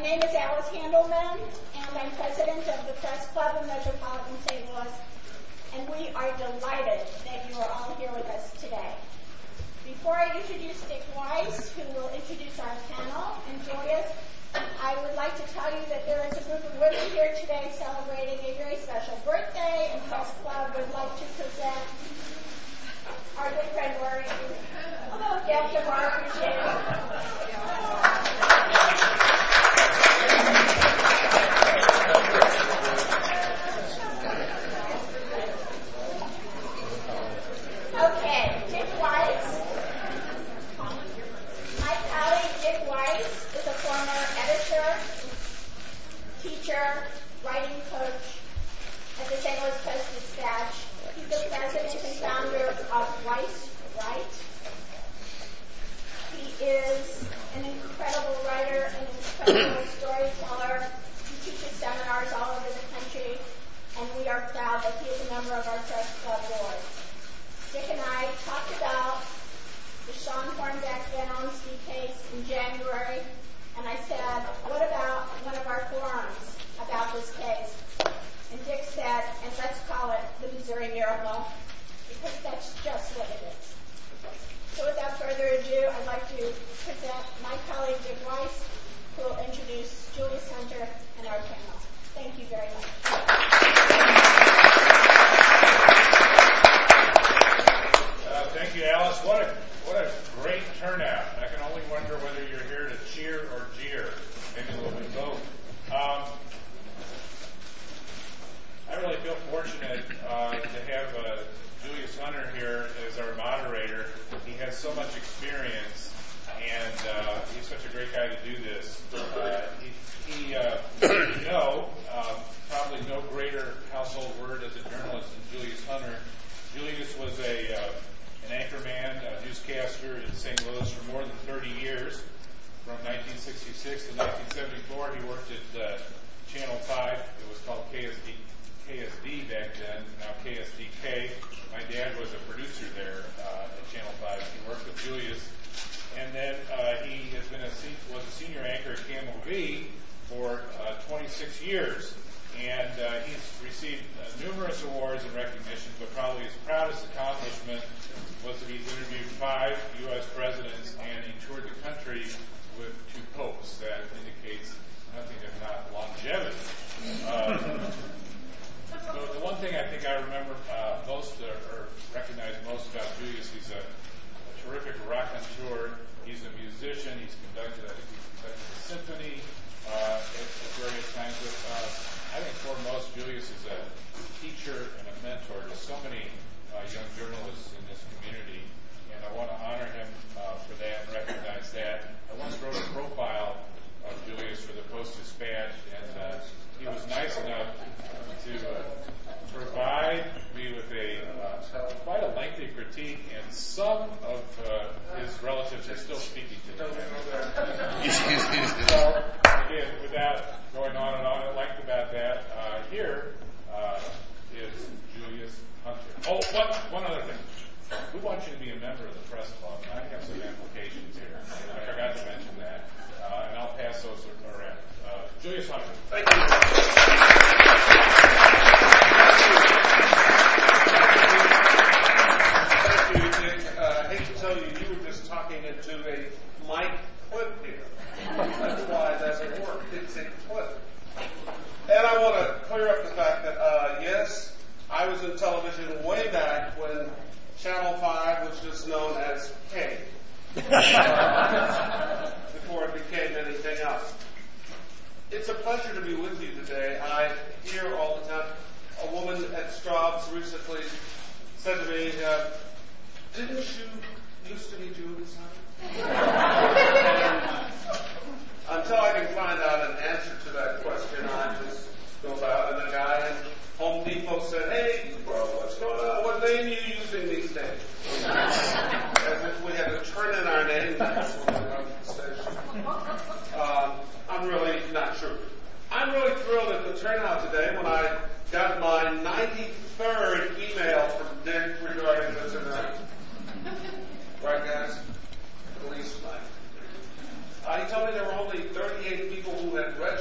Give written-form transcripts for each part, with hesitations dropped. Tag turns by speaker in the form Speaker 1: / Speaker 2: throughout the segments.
Speaker 1: name is Alice Handelman, and I'm president of the Press Club of Metropolitan St. Louis, and we are delighted that you are all here with us today. Before I introduce Dick Weiss, who will introduce our panel and join us, I would like to tell you that there is a group of women here today celebrating a very special birthday, and Press Club would like to present our good friend Maureen. Hello, Deb DeMar, appreciate it. Okay, Dick Weiss. My colleague Dick Weiss is a former editor, teacher, writing coach at the St. Louis Press-Dispatch. He's the president and founder of Weiss Write. He is an incredible writer, an incredible storyteller. He teaches seminars all over the country, and we are proud that he is a member of our Press Club board. Dick and I talked about the Sean Hornbeck Van Olmsted case in January, and I said, what about one of our forums about this case? And Dick said, and let's call it the Missouri Miracle, because that's just what it is. So without further ado, I'd like to present my colleague Dick Weiss, who will introduce Julius Hunter and our panel. Thank you very much.
Speaker 2: Thank you, Alice. What a great turnout. I can only wonder whether you're here to cheer or jeer. Maybe we'll be both. I really feel fortunate to have Julius Hunter here as our moderator. He has so much experience, and he's such a great guy to do this. Probably no greater household word as a journalist than Julius Hunter. Julius was an anchorman, a newscaster in St. Louis for more than 30 years. From 1966 to 1974, he worked at Channel 5. It was called KSD back then, now KSDK. My dad was a producer there at Channel 5. He worked with Julius. And then he has been was a senior anchor at KMOV for 26 years. And he's received numerous awards and recognitions, but probably his proudest accomplishment was that he's interviewed 5 U.S. presidents, and he toured the country with 2 popes. That indicates nothing if not longevity. So the one thing I think I remember most or recognize most about Julius, he's a terrific raconteur. He's a musician. He's conducted a symphony at various times. I think foremost, Julius is a teacher and a mentor to so many young journalists in this community, and I want to honor him for that and recognize that. I once wrote a profile of Julius for the Post-Dispatch, and he was nice enough to provide me with quite a lengthy critique, and some of his relatives are still speaking to him. So, again, without going on and on at length about that, here is Julius Hunter. Oh, one other thing. We want you to be a member of the Press Club. I have some implications here. I forgot to mention that, and I'll pass those around. Julius Hunter.
Speaker 3: Thank you. Thank you, Dick. I hate to tell you, you were just talking into a mic clip here. That's why it doesn't work. It's a clip. And I want to clear up the fact that, yes, I was in television way back when Channel 5 was just known as K. Before it became anything else. It's a pleasure to be with you today. I hear all the time. A woman at Straub's recently said to me, didn't you used to be Julius Hunter? Until I can find out an answer to that question, I just go about. And the guy at Home Depot said, hey, bro, what's going on? What name are you using these days? As if we had to turn in our name station. I'm really not sure. I'm really thrilled at the turnout today when I got my 93rd email from Dick regarding this event. Right, guys? At least 93. He told me there were only 38 people who had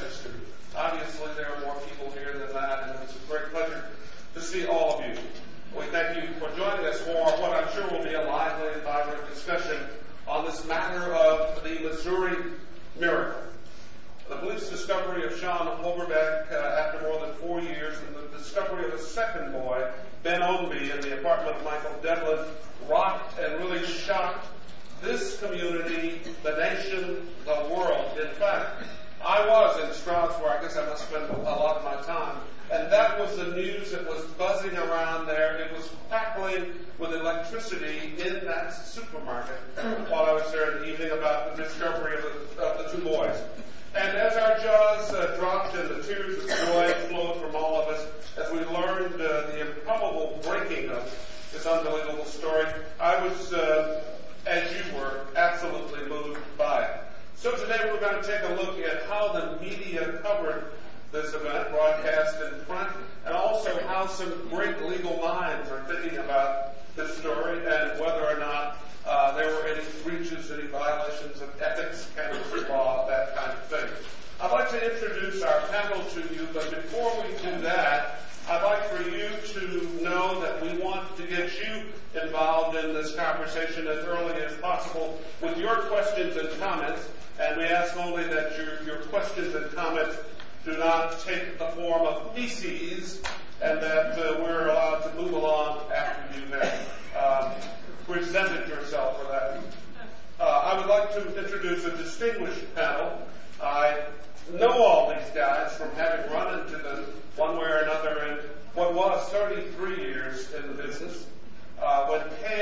Speaker 3: registered. Obviously, there are more people here than that, and it's a great pleasure to see all of you. We thank you for joining us for what I'm sure will be a lively and vibrant discussion on this matter of the Missouri miracle. The police discovery of Sean Holberbeck after more than 4 years, and the discovery of a second boy, Ben Ownby, in the apartment of Michael Devlin, rocked and really shocked this community, the nation, the world. In fact, I was in Stroudsburg. I guess I must spend a lot of my time. And that was the news that was buzzing around there. It was crackling with electricity in that supermarket while I was there in the evening about the discovery of the two boys. And as our jaws dropped and the tears of joy flowed from all of us as we learned the improbable breaking of this unbelievable story, I was, as you were, absolutely moved by it. So today we're going to take a look at how the media covered this event, broadcast in print, and also how some great legal minds are thinking about this story and whether or not there were any breaches, any violations of ethics, cannabis law, that kind of thing. I'd like to introduce our panel to you, but before we do that, I'd like for you to know that we want to get you involved in this conversation as early as possible with your questions and comments, and we ask only that your questions and comments do not take the form of feces, and that we're allowed to move along after you have presented yourself for that. I would like to introduce a distinguished panel. I know all these guys from having run into them one way or another in what was 33 years in the business. When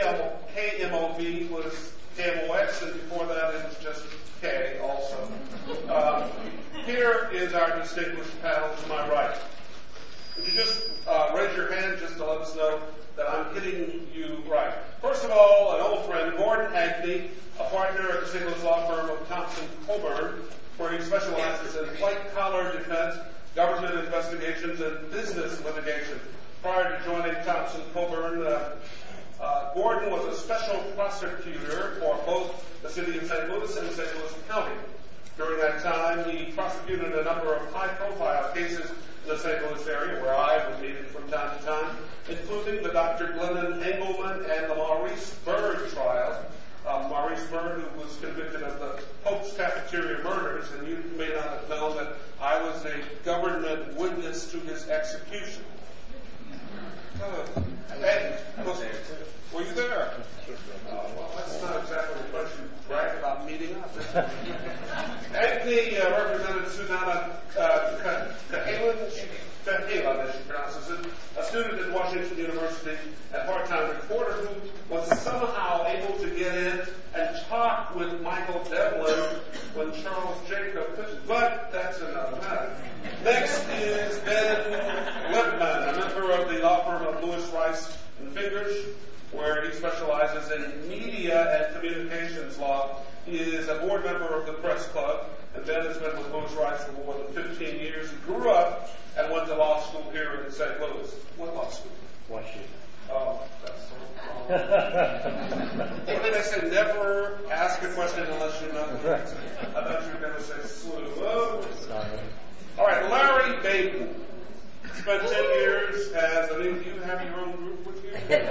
Speaker 3: KMOV was KMOX, and before that it was just K also. Here is our distinguished panel to my right. Would you just raise your hand just to let us know that I'm hitting you right? First of all, an old friend, Gordon Hankney, a partner at the St. Louis law firm of Thompson Coburn, where he specializes in white-collar defense, government investigations, and business litigation. Prior to joining Thompson Coburn, Gordon was a special prosecutor for both the city of St. Louis and St. Louis County. During that time, he prosecuted a number of high-profile cases in the St. Louis area, where I was meeting from time to time, including the Dr. Glennon Engelman and the Maurice Byrd trial. Maurice Byrd, who was convicted of the Pope's Cafeteria murders, and you may not have known that I was a government witness to his execution. Hey, were you there? Well, that's not exactly a question to brag about meeting up. Anthony represented Susanna Cahalan, as she pronounces it, a student at Washington University and part-time reporter who was somehow able to get in and talk with Michael Devlin when Charles Jacob couldn't. But that's another matter. Next is Ben Lipman, a member of the law firm of Lewis, Rice & Fingers, where he specializes in media and communications law. He is a board member of the Press Club, and Ben has been with Lewis Rice for more than 15 years. He grew up and went to law school here in St. Louis. What law school?
Speaker 4: Washington.
Speaker 3: Oh, that's so wrong. What did I say? Never ask a question unless you know the answer. I thought you were going to say SLU. Oh.
Speaker 4: Sorry.
Speaker 3: All right, Larry Baden. Spent 10 years as, I mean, do you have your own group with you?
Speaker 4: Group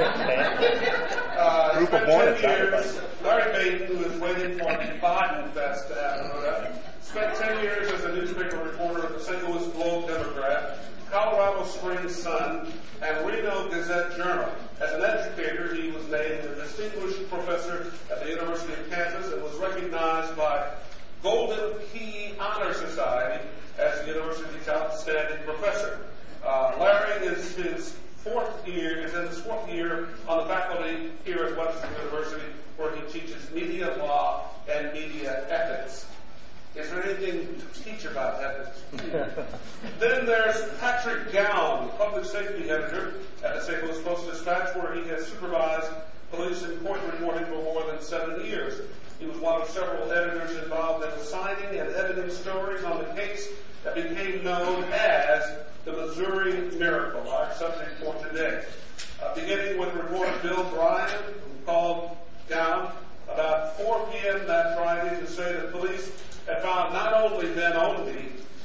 Speaker 4: of
Speaker 3: Spent 10 years, Larry Baden, who is waiting for the Biden Fest to happen, spent 10 years as a newspaper reporter at the St. Louis Globe-Democrat, Colorado Springs Sun, and Reno Gazette-Journal. As an educator, he was named a distinguished professor at the University of Kansas and was recognized by Golden Key Honor Society as the university's outstanding professor. Larry is in his fourth year on the faculty here at Webster University, where he teaches media law and media ethics. Is there anything to teach about ethics? Then there's Patrick Gown, public safety editor at the St. Louis Post-Dispatch, where he has supervised police and court reporting for more than 7 years. He was one of several editors involved in assigning and editing stories on the case that became known as the Missouri Miracle, our subject for today. Beginning with reporter Bill Bryan, who called down about 4 p.m. that Friday to say that police had found not only Ben Ownby,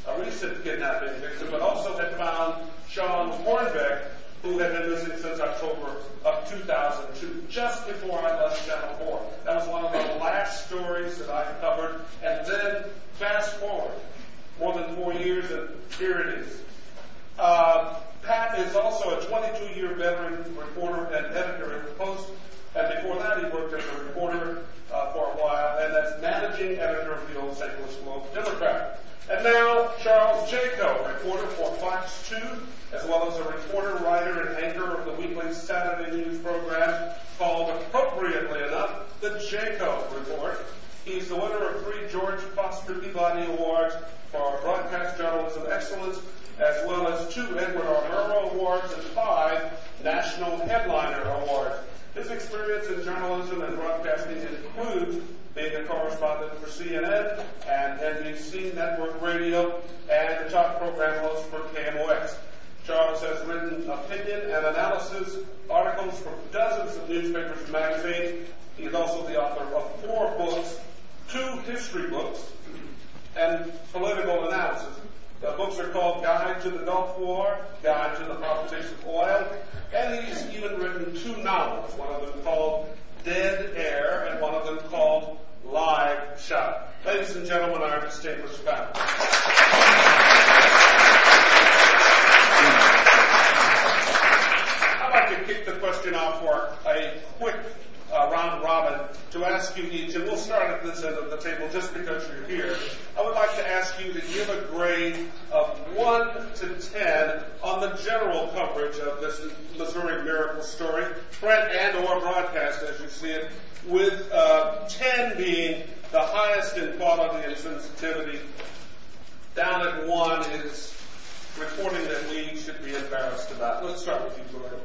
Speaker 3: a recent kidnapping victim, but also had found Sean Hornbeck, who had been missing since October of 2002, just before I left Channel 4. That was one of the last stories that I covered. And then, fast forward, more than 4 years, and here it is. Pat is also a 22-year veteran reporter and editor at the Post, and before that he worked as a reporter for a while, and as managing editor of the old St. Louis Globe-Democrat. And now, Charles Jaco, reporter for Fox 2, as well as a reporter, writer, and anchor of the weekly Saturday news program called, appropriately enough, the Jaco Report. He's the winner of 3 George Foster Peabody Awards for Broadcast Journalism Excellence, as well as 2 Edward R. Murrow Awards and 5 National Headliner Awards. His experience in journalism and broadcasting includes being a correspondent for CNN and NBC Network Radio and the top program host for KMOX. Charles has written opinion and analysis articles for dozens of newspapers and magazines. He is also the author of 4 books, 2 history books, and political analysis. The books are called Guide to the Gulf War, Guide to the Politics of Oil, and he's even written 2 novels, one of them called Dead Air and one of them called Live Shot. Ladies and gentlemen, our distinguished panel. I'd like to kick the question off for a quick round robin to ask you each, and we'll start at this end of the table just because you're here. I would like to ask you to give a grade of 1 to 10 on the general coverage of this Missouri Miracle story, print and or broadcast as you see it, with 10 being the highest in quality and sensitivity. Down at 1 is reporting that we should be embarrassed about. Let's start with you, Gordon.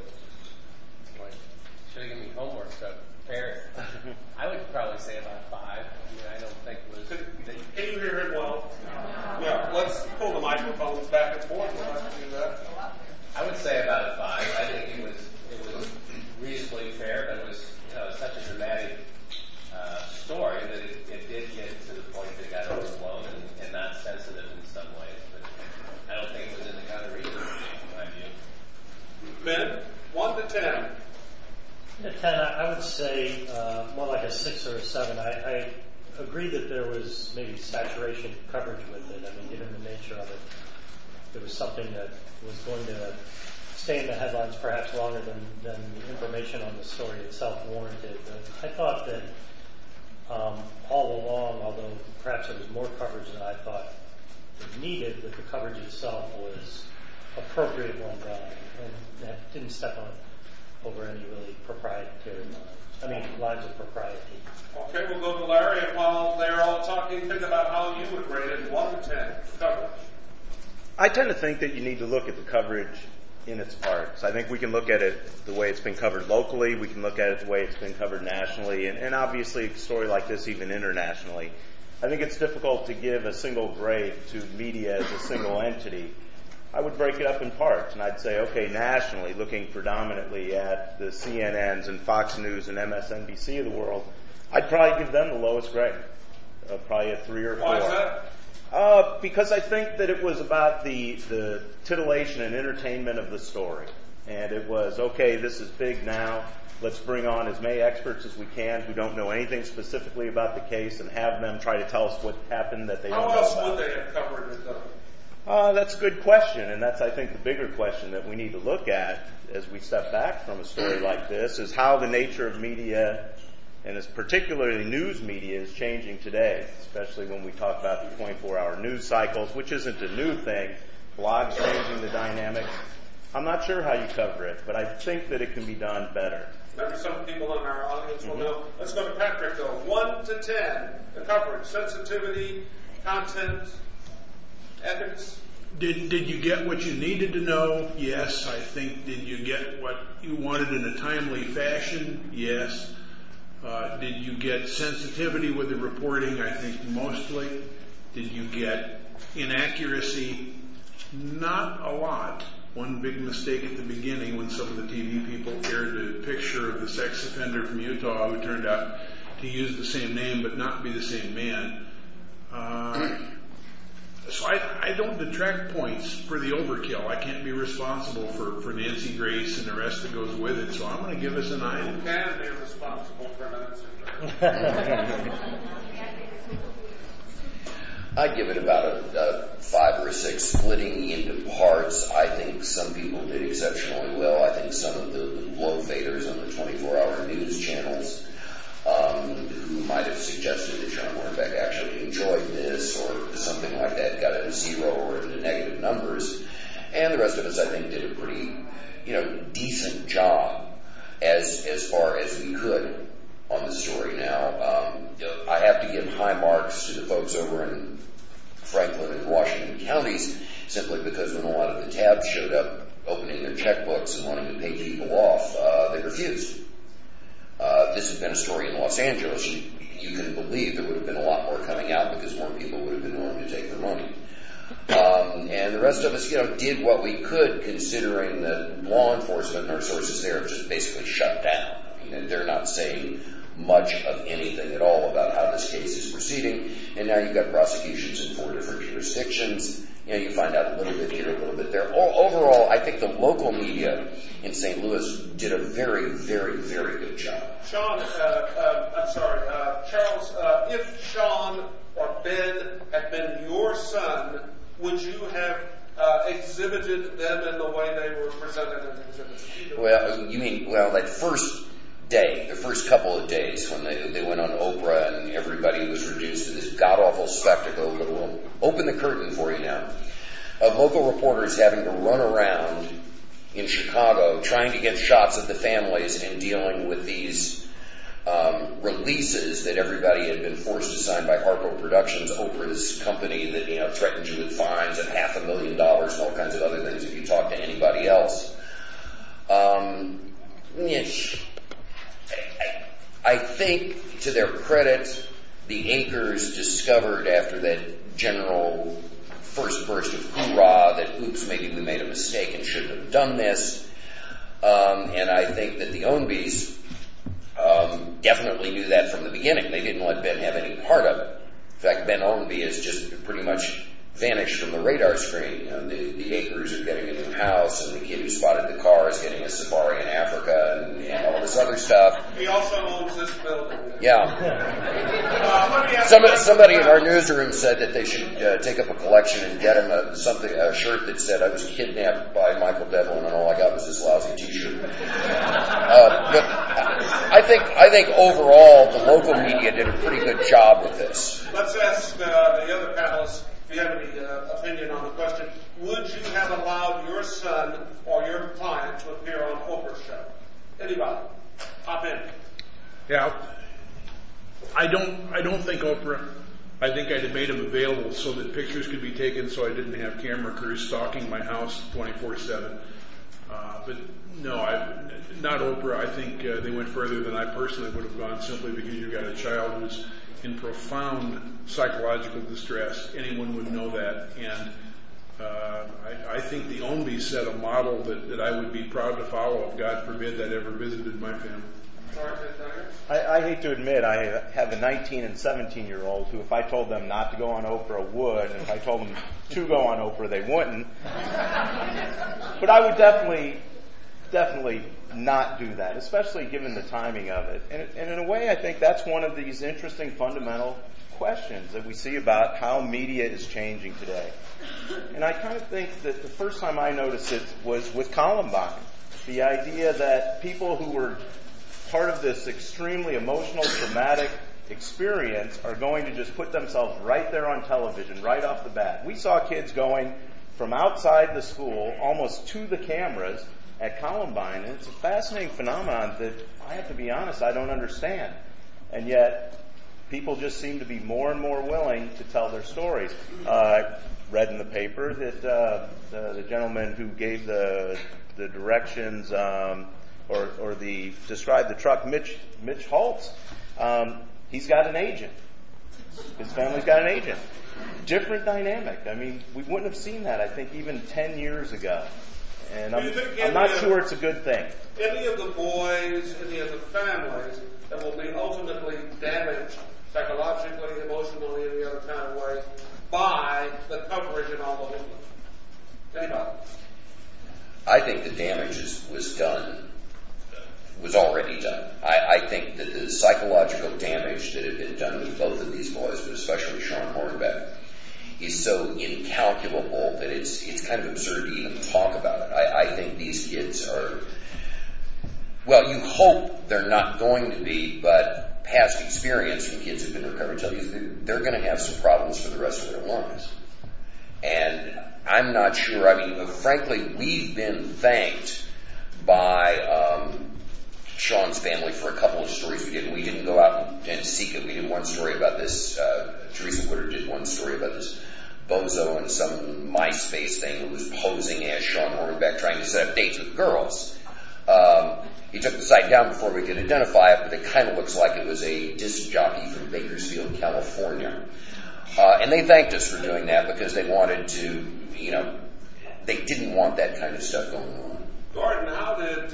Speaker 4: Should have given me homework stuff. Fair. I would probably say about 5. I mean, I don't think it was.
Speaker 3: Can you hear it well? Yeah. Let's pull the microphones back and forth. We'll have to do that.
Speaker 4: I would say about a 5. I think it was reasonably fair, but it was such a dramatic story that it did get to the point that it got overblown and not sensitive in some ways. But I don't think it was in the kind of reason, in my view.
Speaker 3: Ben, 1 to 10.
Speaker 5: A 10, I would say more like a 6 or a 7. I agree that there was maybe saturation coverage with it. I mean, given the nature of it, it was something that was going to stay in the headlines perhaps longer than the information on the story itself warranted. But I thought that all along, although perhaps there was more coverage than I thought it needed, that the coverage itself was appropriate when done, and that didn't step on over any really proprietary lines of propriety.
Speaker 3: Okay, we'll go to Larry, and while they're all talking, think about how you would rate it 1 to 10 coverage.
Speaker 6: I tend to think that you need to look at the coverage in its parts. I think we can look at it the way it's been covered locally, we can look at it the way it's been covered nationally, and obviously a story like this even internationally. I think it's difficult to give a single grade to media as a single entity. I would break it up in parts, and I'd say, okay, nationally, looking predominantly at the CNNs and Fox News and MSNBC of the world, I'd probably give them the lowest grade, probably a 3 or 4.
Speaker 3: Why is that?
Speaker 6: Because I think that it was about the titillation and entertainment of the story. And it was, okay, this is big now. Let's bring on as many experts as we can who don't know anything specifically about the case and have them try to tell us what happened that they don't know about.
Speaker 3: How else would they have covered it, though?
Speaker 6: That's a good question, and that's, I think, the bigger question that we need to look at as we step back from a story like this, is how the nature of media, and it's particularly news media, is changing today, especially when we talk about the 24-hour news cycles, which isn't a new thing. Blogs changing the dynamic. I'm not sure how you cover it, but I think that it can be done better.
Speaker 3: Maybe some people in our audience will know. Let's go to Patrick, though. 1 to 10, the coverage, sensitivity, content, ethics.
Speaker 7: Did you get what you needed to know? Yes. I think, did you get what you wanted in a timely fashion? Yes. Did you get sensitivity with the reporting? I think mostly. Did you get inaccuracy? Not a lot. One big mistake at the beginning when some of the TV people aired a picture of the sex offender from Utah who turned out to use the same name but not be the same man. So I don't detract points for the overkill. I can't be responsible for Nancy Grace and the rest that goes with it. So I'm going to give us a 9.
Speaker 3: You can be responsible for Nancy Grace.
Speaker 8: I'd give it about a 5 or a 6. Splitting into parts, I think some people did exceptionally well. I think some of the low faders on the 24-hour news channels who might have suggested that Sean Hornbeck actually enjoyed this or something like that got a 0 or into negative numbers. And the rest of us, I think, did a pretty, decent job as far as we could on the story. Now, I have to give high marks to the folks over in Franklin and Washington counties simply because when a lot of the tabs showed up opening their checkbooks and wanting to pay people off, they refused. This had been a story in Los Angeles. You can believe there would have been a lot more coming out because more people would have been willing to take the money. And the rest of us, did what we could considering that law enforcement and our sources there have just basically shut down. They're not saying much of anything at all about how this case is proceeding. And now you've got prosecutions in 4 different jurisdictions. You find out a little bit here, a little bit there. Overall, I think the local media in St. Louis did a very, very, very good job.
Speaker 3: Charles, if Sean or Ben had been your son, would you have exhibited them in the way they were presented in exhibits?
Speaker 8: Well, that first day, the first couple of days when they went on Oprah and everybody was reduced to this god-awful spectacle that will open the curtain for you now, of local reporters having to run around in Chicago trying to get shots of the families and dealing with these releases that everybody had been forced to sign by Harpo Productions, Oprah's company that threatened you with fines of $500,000 and all kinds of other things if you talk to anybody else. I think, to their credit, the Acres discovered after that general first burst of hoorah that, oops, maybe we made a mistake and shouldn't have done this. And I think that the Ownbys definitely knew that from the beginning. They didn't let Ben have any part of it. In fact, Ben Ownby has just pretty much vanished from the radar screen. The Acres are getting a new house, and the kid who spotted the car is getting a safari in Africa and all this other stuff.
Speaker 3: He also owns this building.
Speaker 8: Yeah. Somebody in our newsroom said that they should take up a collection and get him a shirt that said, "I was kidnapped by Michael Devlin, and all I got was this lousy T-shirt." But I think overall the local media did a pretty good job with this.
Speaker 3: Let's ask the other panelists if you have any opinion on the question. Would you have allowed your son or your client to appear on Oprah's show? Anybody? Hop in.
Speaker 7: Yeah. I don't think Oprah. I think I'd have made them available so that pictures could be taken so I didn't have camera crews stalking my house 24/7. But no, not Oprah. I think they went further than I personally would have gone simply because you've got a child who's in profound psychological distress. Anyone would know that. And I think the Ownbys set a model that I would be proud to follow if God forbid that ever visited my family.
Speaker 6: I hate to admit I have a 19 and 17-year-old who, if I told them not to go on Oprah, would, and if I told them to go on Oprah, they wouldn't. But I would definitely not do that, especially given the timing of it. And in a way, I think that's one of these interesting fundamental questions that we see about how media is changing today. And I kind of think that the first time I noticed it was with Columbine. The idea that people who were part of this extremely emotional, traumatic experience are going to just put themselves right there on television, right off the bat. We saw kids going from outside the school almost to the cameras at Columbine, and it's a fascinating phenomenon that I have to be honest, I don't understand. And yet, people just seem to be more and more willing to tell their stories. I read in the paper that the gentleman who gave the directions or described the truck, Mitch Holtz, he's got an agent. His family's got an agent. Different dynamic. I mean, we wouldn't have seen that, I think, even 10 years ago. And I'm not sure it's a good thing.
Speaker 3: Any of the boys, any of the families that will be ultimately damaged psychologically, emotionally, any other kind of way, by the coverage and all the movement? Anybody?
Speaker 8: I think the damage was already done. I think that the psychological damage that had been done with both of these boys, but especially Sean Hornbeck, is so incalculable that it's kind of absurd to even talk about it. I think these kids are, well, you hope they're not going to be, but past experience from kids who've been recovered tell you they're going to have some problems for the rest of their lives. And I'm not sure, I mean, frankly, we've been thanked by Sean's family for a couple of stories we did. We didn't go out and seek it. We did one story about this, Teresa Woodard did one story about this bozo in some MySpace thing who was posing as Sean Hornbeck trying to set up dates with girls. He took the site down before we could identify it, but it kind of looks like it was a disc jockey from Bakersfield, California. And they thanked us for doing that because they wanted to, they didn't want that kind of stuff going on.
Speaker 3: Gordon, how did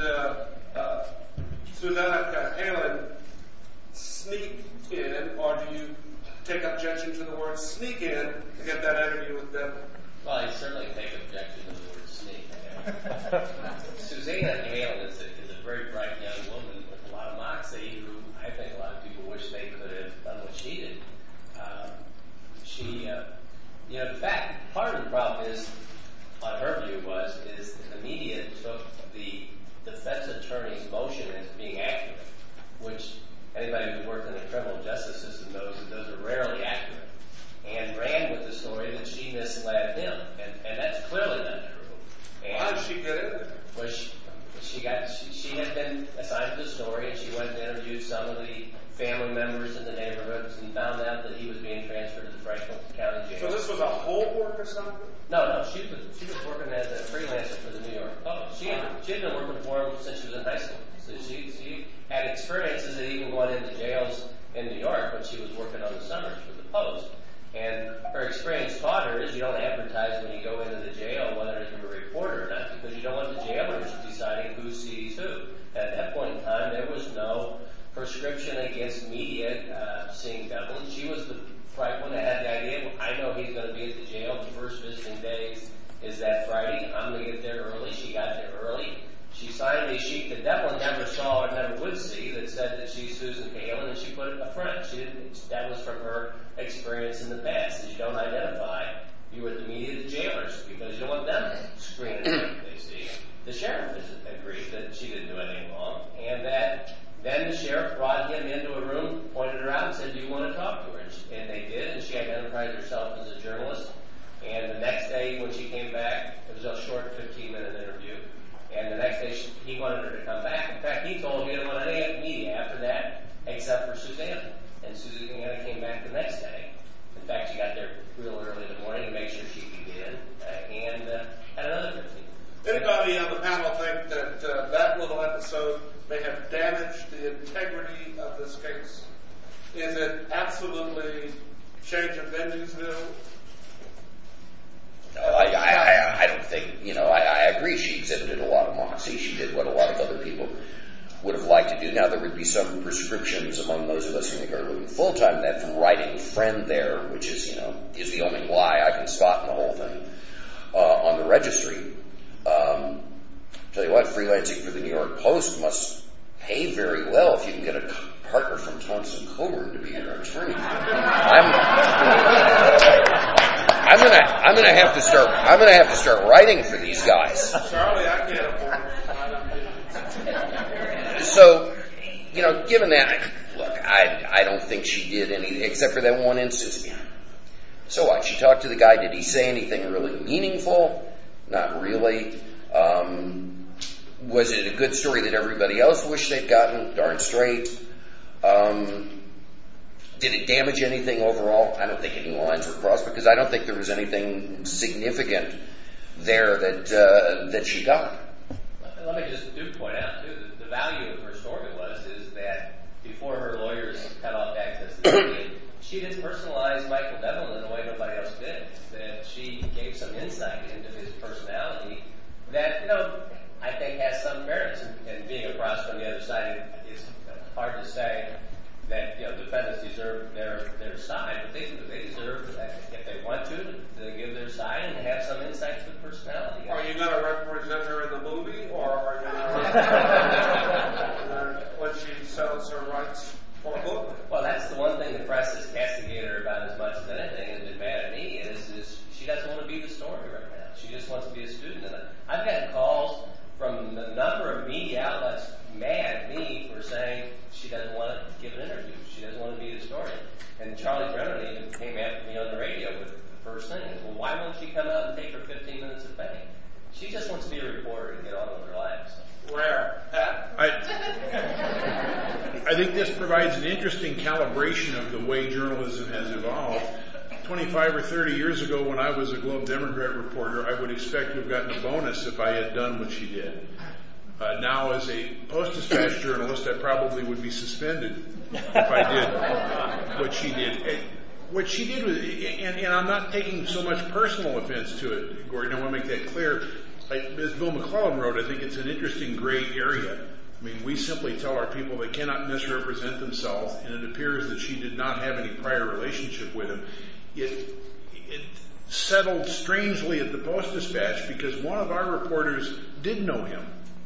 Speaker 3: Susanna Halen sneak in, or do you take objection to the word sneak in to get that interview with them?
Speaker 4: Well, I certainly take objection to the word sneak. Susanna Halen is a very bright young woman with a lot of moxie who I think a lot of people wish they could have done what she did. In fact, part of the problem is, on her view is that the media took the defense attorney's motion as being accurate, which anybody who's worked in the criminal justice system knows that those are rarely accurate, and ran with the story that she misled him, and that's clearly not true. And
Speaker 3: how did she get in there?
Speaker 4: Well, she had been assigned to the story, and she went and interviewed some of the family members in the neighborhoods and found out that he was being transferred to the Franklin County Jail.
Speaker 3: So this was a homework assignment?
Speaker 4: No, she was working as a freelancer for the New York Post. She had been working for him since she was in high school. So she had experiences that even went into jails in New York when she was working on the summers for the Post. And her experience taught her is you don't advertise when you go into the jail whether you're a reporter or not, because you don't want the jailers deciding who sees who. At that point in time, there was no prescription against media seeing Devlin. She was the right one that had the idea, well, I know he's going to be at the jail. The first visiting day is that Friday. I'm going to get there early. She got there early. She signed a sheet that Devlin never saw or never would see that said that she's Susan Halen, and she put it up front. That was from her experience in the past. Is you don't identify you with the media, the jailers, because you don't want them screening everything they see. The sheriff agreed that she didn't do anything wrong, and that then the sheriff brought him into a room, pointed her out, and said, do you want to talk to her? And they did, and she identified herself as a journalist. And the next day when she came back, it was a short 15-minute interview, and the next day he wanted her to come back. In fact, he told her he didn't want any media after that except for Susanna. And Susanna came back the next day. In fact, she got there real early in the morning to make sure she could get in, and had another 15 minutes.
Speaker 3: Anybody on the panel think that that little episode may have damaged the integrity of this case? Is it absolutely change of venuesville?
Speaker 8: No, I don't think, I agree she exhibited a lot of moxie. She did what a lot of other people would have liked to do. Now, there would be some prescriptions among those of us who think are living full-time that from writing friend there, which is, is the only lie I can spot in the whole thing, on the registry. Tell you what, freelancing for the New York Post must pay very well if you can get a partner from Thompson Coburn to be your attorney. I'm gonna have to start writing for these guys.
Speaker 3: Charlie, I can't afford it.
Speaker 8: So, given that, look, I don't think she did anything except for that one instance. So what? She talked to the guy. Did he say anything really meaningful? Not really. Was it a good story that everybody else wished they'd gotten? Darn straight. Did it damage anything overall? I don't think any lines were crossed because I don't think there was anything significant there that she got.
Speaker 4: Let me just point out, too, the value of her story is that before her lawyers cut off access to the media, she didn't personalize Michael Devlin in a way nobody else did. That she gave some insight into his personality that, I think has some fairness. And being across from the other side, it's hard to say that defendants deserve their side, but they deserve, if they want to give their side and have some insight to the personality.
Speaker 3: Are you going to represent her in the movie, or are you going to when she sells her rights for a book?
Speaker 4: Well, that's the one thing the press has castigated her about as much as anything, and been mad at me, is she doesn't want to be the story right now. She just wants to be a student. And I've gotten calls from a number of media outlets mad at me for saying she doesn't want to give an interview. She doesn't want to be the historian. And Charlie Brennan even came after me on the radio with the first thing. Well, why won't she come out and take her 15 minutes of fame? She just wants to be a reporter and get on with her life. So.
Speaker 3: Where? Pat?
Speaker 7: I think this provides an interesting calibration of the way journalism has evolved. 25 or 30 years ago, when I was a Globe Democrat reporter, I would expect to have gotten a bonus if I had done what she did. Now, as a Post-Dispatch journalist, I probably would be suspended if I did what she did. What she did was, and I'm not taking so much personal offense to it, Gordon, I want to make that clear. As Bill McClellan wrote, I think it's an interesting gray area. I mean, we simply tell our people they cannot misrepresent themselves, and it appears that she did not have any prior relationship with him. It settled strangely at the Post-Dispatch because one of our reporters did know him,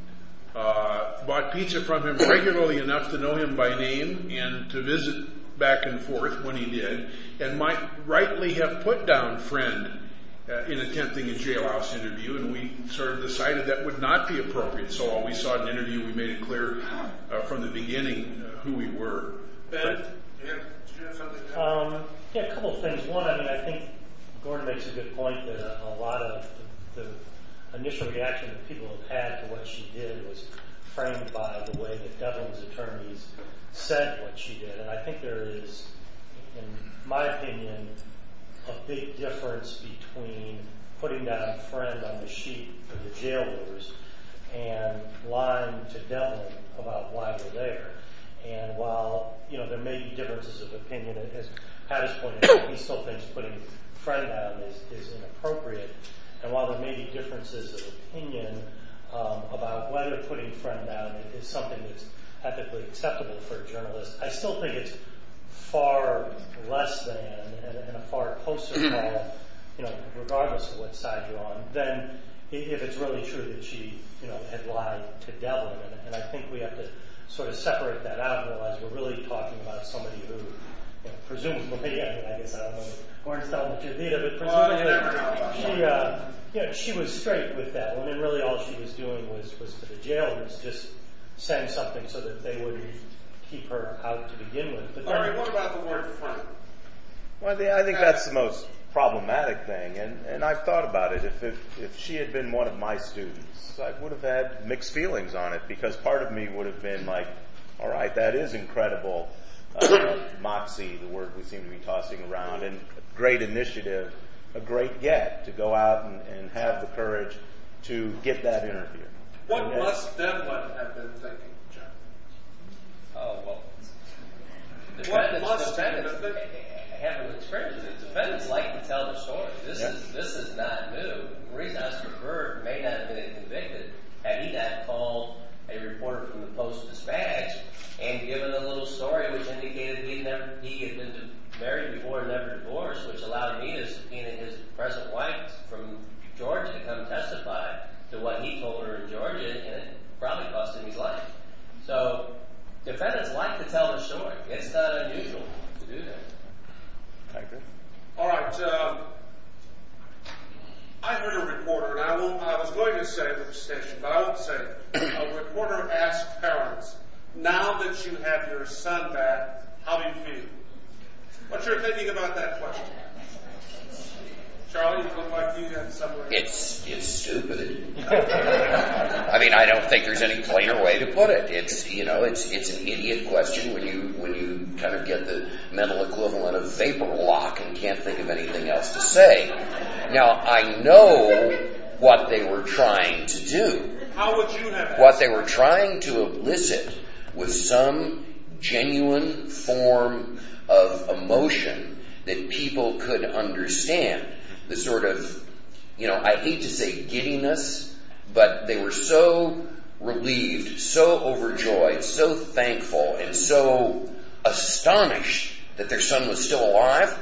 Speaker 7: bought pizza from him regularly enough to know him by name and to visit back and forth when he did, and might rightly have put down friend in attempting a jailhouse interview, and we sort of decided that would not be appropriate. So while we saw an interview, we made it clear from the beginning who we were.
Speaker 3: Ben, do you have something to add?
Speaker 5: Yeah, a couple of things. One, I think Gordon makes a good point that a lot of the initial reaction that people have had to what she did was framed by the way that Devlin's attorneys said what she did. And I think there is, in my opinion, a big difference between putting down friend on the sheet for the jailers and lying to Devlin about why we're there. And while, there may be differences of opinion, as Pat has pointed out, he still thinks putting friend down is inappropriate. And while there may be differences of opinion about whether putting friend down is something that's ethically acceptable for a journalist, I still think it's far less than and a far closer call, regardless of what side you're on, than if it's really true that she, had lied to Devlin. And I think we have to sort of separate that out and realize we're really talking about somebody who, presumably, I guess I don't know, Gordon's telling the truth either, but presumably she was straight with Devlin, and really all she was doing was to the jailers just saying something so that they wouldn't keep her out to begin with. But
Speaker 3: Larry, what about the word friend?
Speaker 6: Well, I think that's the most problematic thing, and I've thought about it. If she had been one of my students, I would have had mixed feelings on it, because part of me would have been like, all right, that is incredible moxie, the word we seem to be tossing around, and great initiative, a great get to go out and have the courage to get that interview.
Speaker 3: What must Devlin have been thinking, John?
Speaker 4: Oh, well,
Speaker 3: What must
Speaker 4: defendants have experience. Defendants like to tell their story. This is not new. Maurice Oscar Byrd may not have been convicted had he not called a reporter from the Post-Dispatch and given a little story which indicated he had been married before and never divorced, which allowed me to subpoena his present wife from Georgia to come testify to what he told her in Georgia, and it probably cost him his life. So defendants like to tell their story. It's not unusual to do that.
Speaker 6: I agree.
Speaker 3: All right. I heard a reporter, and I was going to say the station, but I won't say it. A reporter asked parents, now that you have your son back, how do you feel? What's your thinking about that question? Charlie, you look like you had somewhere.
Speaker 8: It's stupid. I mean, I don't think there's any plainer way to put it. It's an idiot question when you kind of get the mental equivalent of vapor lock and can't think of anything else to say. Now, I know what they were trying to do.
Speaker 3: How would you have?
Speaker 8: What they were trying to elicit was some genuine form of emotion that people could understand. The sort of, I hate to say giddiness, but they were so relieved, so overjoyed, so thankful, and so astonished that their son was still alive,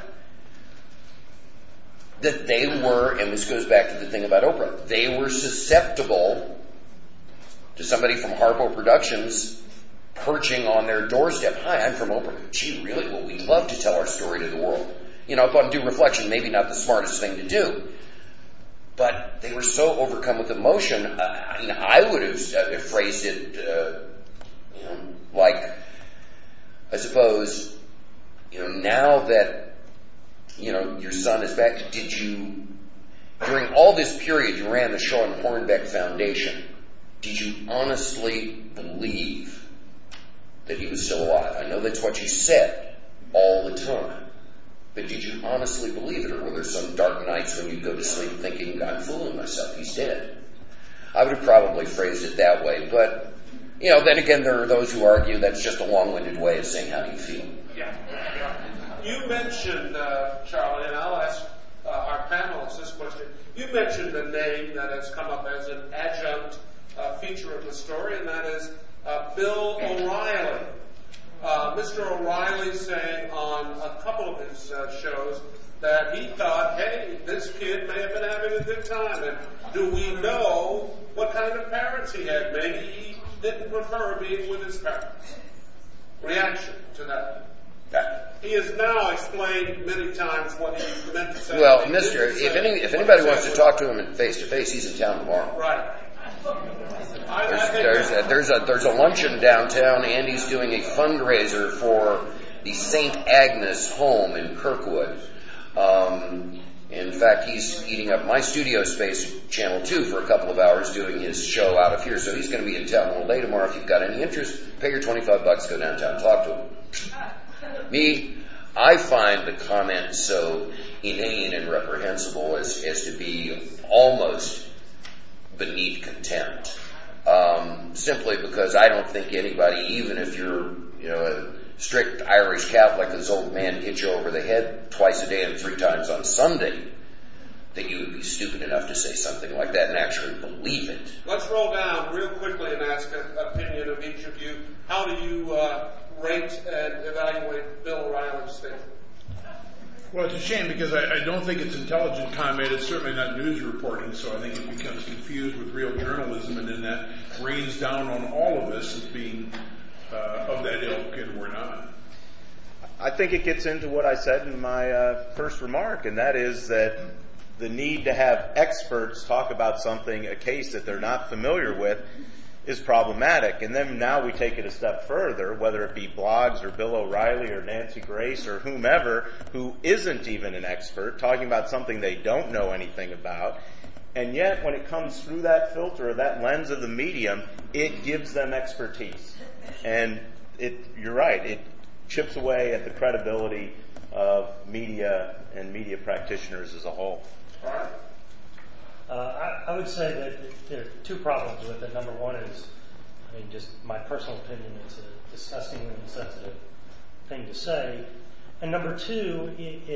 Speaker 8: that they were, and this goes back to the thing about Oprah, they were susceptible to somebody from Harpo Productions perching on their doorstep. Hi, I'm from Oprah. Gee, really? Well, we'd love to tell our story to the world. Upon due reflection, maybe not the smartest thing to do. But they were so overcome with emotion. I would have phrased it like, I suppose, now that, your son is back, did you, during all this period you ran the Sean Hornbeck Foundation, did you honestly believe that he was still alive? I know that's what you said all the time. But did you honestly believe it, or were there some dark nights when you'd go to sleep thinking, I'm fooling myself, he's dead? I would have probably phrased it that way, but, then again, there are those who argue that's just a long-winded way of saying, how do you feel?
Speaker 3: Yeah. You mentioned, Charlie, and I'll ask our panelists this question. You mentioned a name that has come up as an adjunct feature of the story, and that is Bill O'Reilly. Mr. O'Reilly saying on a couple of his shows that he thought, hey, this kid may have been having a good time. And do we know what kind of parents he had? Maybe he didn't prefer being with his parents. Reaction to that. He has now explained many times what he meant to say.
Speaker 8: Well, if anybody wants to talk to him face to face, he's in town tomorrow.
Speaker 3: Right.
Speaker 8: There's a luncheon downtown. Andy's doing a fundraiser for the St. Agnes home in Kirkwood. In fact, he's eating up my studio space, Channel 2, for a couple of hours doing his show out of here. So he's going to be in town all day tomorrow. If you've got any interest, pay your $25, go downtown, talk to him. Me, I find the comment so inane and reprehensible as to be almost beneath contempt. Simply because I don't think anybody, even if you're, a strict Irish Catholic, this old man hits you over the head twice a day and 3 times on Sunday, that you would be stupid enough to say something like that and actually believe it.
Speaker 3: Let's roll down real quickly and ask an opinion of each of you. How do you rate and evaluate Bill O'Reilly's statement?
Speaker 7: Well, it's a shame because I don't think it's intelligent comment. It's certainly not news reporting, so I think it becomes confused with real journalism, and then that rains down on all of us as being of that ilk, and we're not.
Speaker 6: I think it gets into what I said in my first remark, and that is that the need to have experts talk about something, a case that they're not familiar with, is problematic. And then now we take it a step further, whether it be blogs or Bill O'Reilly or Nancy Grace or whomever who isn't even an expert, talking about something they don't know anything about. And yet when it comes through that filter or that lens of the medium, it gives them expertise. And you're right, it chips away at the credibility of media and media practitioners as a whole.
Speaker 5: I would say that there are 2 problems with it. Number one is, just my personal opinion, it's a disgustingly insensitive thing to say. And number 2,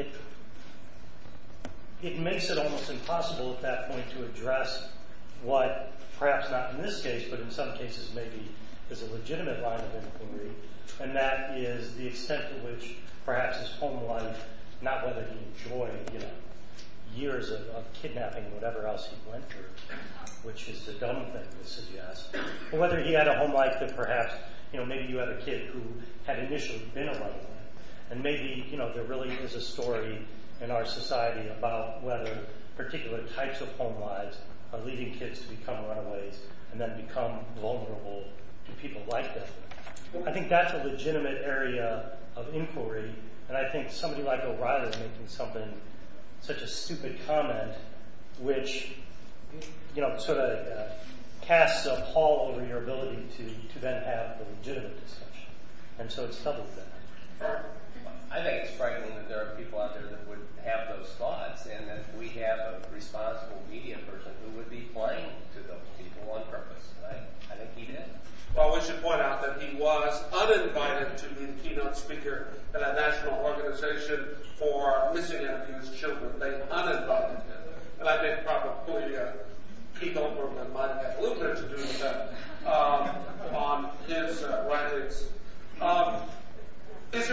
Speaker 5: it makes it almost impossible at that point to address what, perhaps not in this case, but in some cases maybe is a legitimate line of inquiry, and that is the extent to which perhaps his home life, not whether he enjoyed, years of kidnapping, whatever else he went through, which is a dumb thing to suggest, or whether he had a home life that perhaps, maybe you had a kid who had initially been a runaway, and maybe, there really is a story in our society about whether particular types of home lives are leading kids to become runaways and then become vulnerable to people like them. I think that's a legitimate area of inquiry, and I think somebody like O'Reilly making such a stupid comment, which, sort of casts a pall over your ability to then have the legitimate discussion. And so it's double that.
Speaker 4: I think it's frightening that there are people out there that would have those thoughts, and that we have a responsible media person who would be playing to those people on purpose. I think he did.
Speaker 3: Well, we should point out that he was uninvited to be the keynote speaker at a national organization for missing and abused children. They uninvited him. And I think probably Keith Olbermann might have had a little bit to do with that on his writings. Is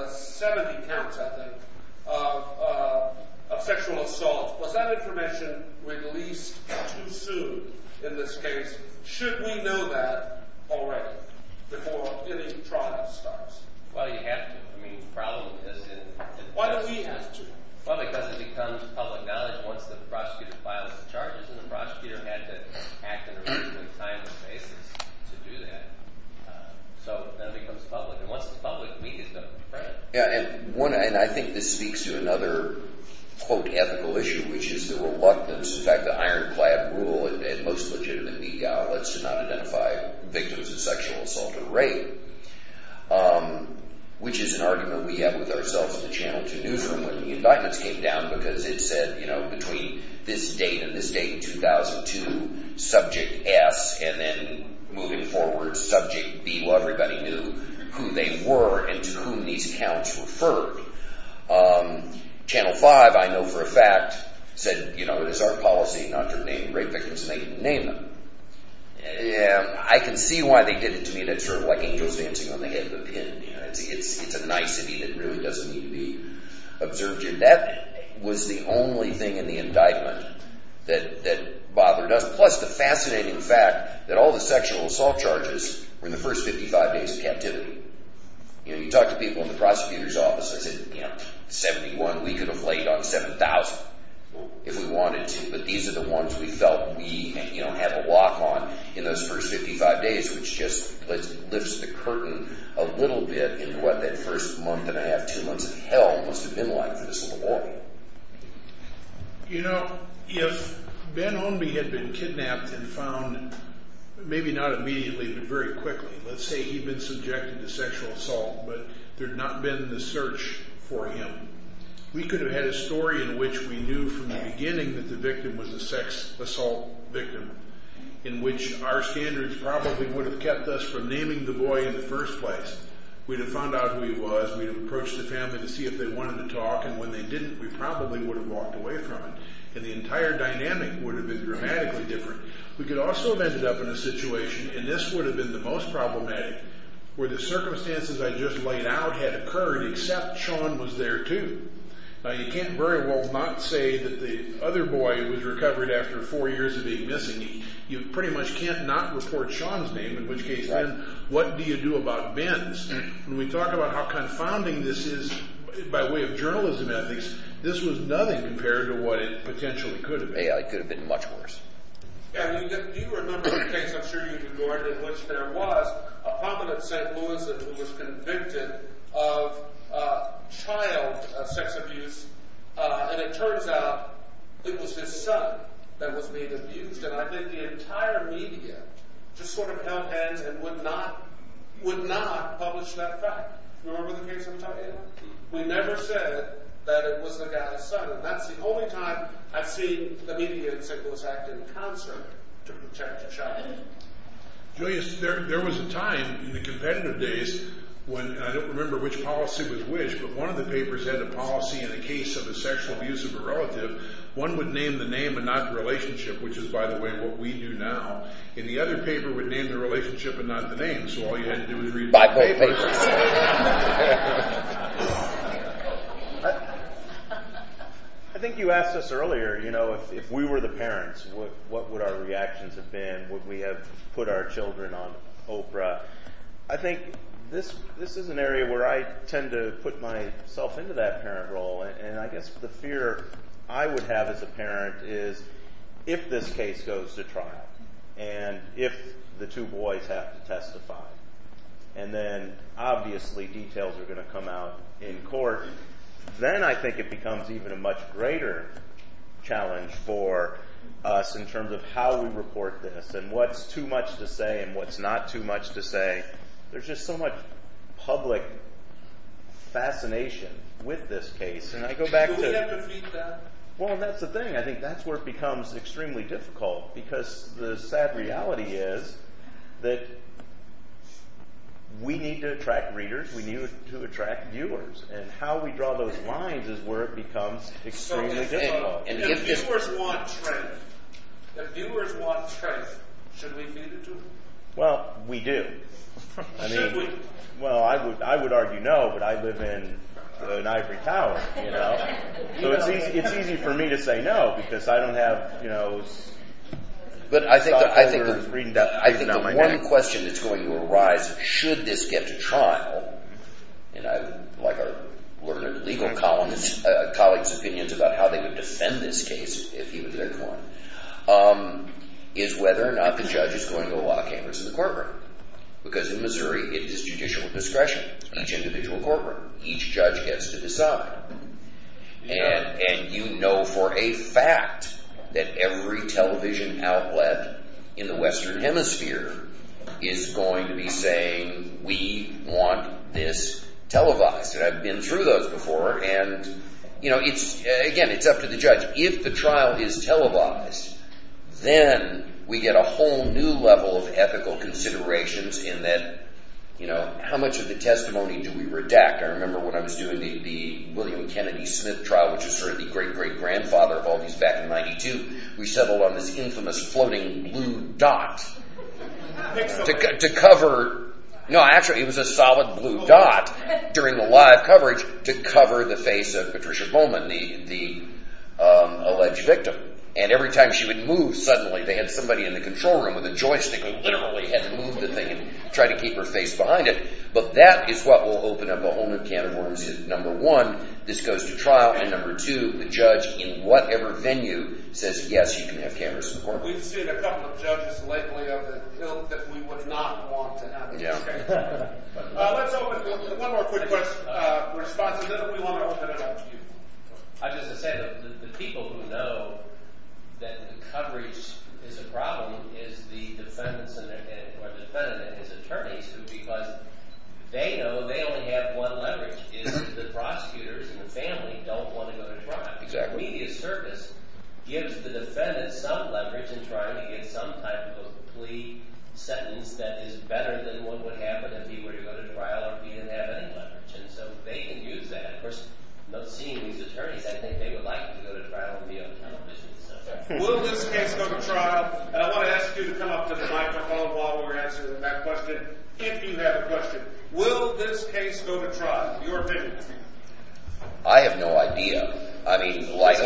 Speaker 3: 70 counts, I think, of sexual assault. Was that information released too soon in this case? Should we know that already before any trial starts?
Speaker 4: Well, you have to. I mean, the problem is
Speaker 3: Why do we have to?
Speaker 4: Well, because it becomes public knowledge once the prosecutor files the charges, and the prosecutor had to act in a reasonably timely basis to do that. So then it becomes public, and once it's public, we is going to confront it.
Speaker 8: Yeah, and I think this speaks to another, quote, ethical issue, which is the reluctance, in fact, the ironclad rule at most legitimate media outlets to not identify victims of sexual assault or rape, which is an argument we have with ourselves in the Channel 2 newsroom when the indictments came down, because it said, between this date and this date in 2002, subject S, and then moving forward, subject B. Well, everybody knew who they were and to whom these counts referred. Channel 5, I know for a fact, said, it is our policy not to name rape victims, and they didn't name them. I can see why they did it. To me, that's sort of like angels dancing on the head of a pin. It's a nicety that really doesn't need to be observed here. That was the only thing in the indictment that bothered us. Plus the fascinating fact that all the sexual assault charges were in the first 55 days of captivity. You talk to people in the prosecutor's office, I said, 71, we could have laid on 7,000 if we wanted to, but these are the ones we felt we, have a lock on in those first 55 days, which just lifts the curtain a little bit into what that first month and a half, 2 months of hell must have been like for this little boy.
Speaker 7: If Ben Ownby had been kidnapped and found, maybe not immediately, but very quickly, let's say he'd been subjected to sexual assault, but there'd not been the search for him, we could have had a story in which we knew from the beginning that the victim was a sex assault victim, in which our standards probably would have kept us from naming the boy in the first place. We'd have found out who he was, we'd have approached the family to see if they wanted to talk, and when they didn't, we probably would have walked away from it. And the entire dynamic would have been dramatically different. We could also have ended up in a situation, and this would have been the most problematic, where the circumstances I just laid out had occurred, except Sean was there too. Now, you can't very well not say that the other boy was recovered after 4 years of being missing. You pretty much can't not report Sean's name, in which case then what do you do about Ben's? When we talk about how confounding this is by way of journalism ethics, this was nothing compared to what it potentially could have been.
Speaker 8: Yeah, it could have been much worse.
Speaker 3: Yeah, you remember the case, I'm sure you do, Gordon, in which there was a prominent St. Louisan who was convicted of child sex abuse, and it turns out it was his son that was being abused, and I think the entire media just sort of held hands and would not publish that fact. Remember the case I'm talking about? We never said that it was the guy's son, and that's the only time I've seen the media in St. Louis act in concert to protect a child.
Speaker 7: Julius, there was a time in the competitive days when, and I don't remember which policy was which, but one of the papers had a policy in a case of a sexual abuse of a relative. One would name the name and not the relationship, which is, by the way, what we do now. And the other paper would name the relationship and not the name, so all you had to do was read
Speaker 8: both papers.
Speaker 6: I think you asked us earlier, if we were the parents, what would our reactions have been? Would we have put our children on Oprah? I think this is an area where I tend to put myself into that parent role, and I guess the fear I would have as a parent is if this case goes to trial, and if the two boys have to testify, and then obviously details are going to come out in court, then I think it becomes even a much greater challenge for us in terms of how we report this and what's too much to say and what's not too much to say. There's just so much public fascination with this case. And I go back to...
Speaker 3: Do we have to feed that?
Speaker 6: Well, that's the thing. I think that's where it becomes extremely difficult, because the sad reality is that we need to attract readers, we need to attract viewers, and how we draw those lines is where it becomes extremely difficult.
Speaker 3: And if viewers want truth, should we feed it to them?
Speaker 6: Well, we do. I
Speaker 3: Should we?
Speaker 6: mean, well, I would argue no, but I live in an ivory tower, you know. So it's easy for me to say no because I don't have, you know.
Speaker 8: But I think the
Speaker 6: my
Speaker 8: one
Speaker 6: neck.
Speaker 8: question that's going to arise, should this get to trial, and I would like our learned legal colleagues' opinions about how they would defend this case if he was their client, is whether or not the judge is going to allow cameras in the courtroom. Because in Missouri, it is judicial discretion. Each individual courtroom. Each judge gets to decide. And you know for a fact that every television outlet in the Western Hemisphere is going to be saying, we want this televised. And I've been through those before, and, you know, it's up to the judge. If the trial is televised, then we get a whole new level of ethical considerations in that, you know, how much of the testimony do we redact? I remember when I was doing the William Kennedy Smith trial, which is sort of the great-great-grandfather of all these back in 92, we settled on this infamous floating blue dot to cover... No, actually, it was a solid blue dot during the live coverage to cover the face of Patricia Bowman, the alleged victim. And every time she would move, suddenly they had somebody in the control room with a joystick who literally had to move the thing and try to keep her face behind it. But that is what will open up a whole new can of worms. Number one, this goes to trial. And number two, the judge in whatever venue says, yes, you can have cameras in the courtroom.
Speaker 3: We've seen a couple of judges lately of the ilk that we would not want to have in this case. Let's open one more quick question, response, and then we want to open it up to you.
Speaker 4: I was just going to say that the people who know that the coverage is a problem is the defendants or the defendant and his attorneys, who, because they know they only have one leverage, is the prosecutors and the family don't want to go to trial.
Speaker 8: Exactly.
Speaker 4: The media circus gives the defendant some leverage in trying to get some type of a plea sentence that is better than what would happen if he were to go to trial or if he didn't have any leverage. And so they can use that. Of course, not seeing these attorneys, I think they would like to go to trial and be on television.
Speaker 3: Will this case go to trial? And I want to ask you to come up to the microphone while we're answering that question, if you have a question. Will this case go to trial? Your opinion?
Speaker 8: I have no idea. I mean,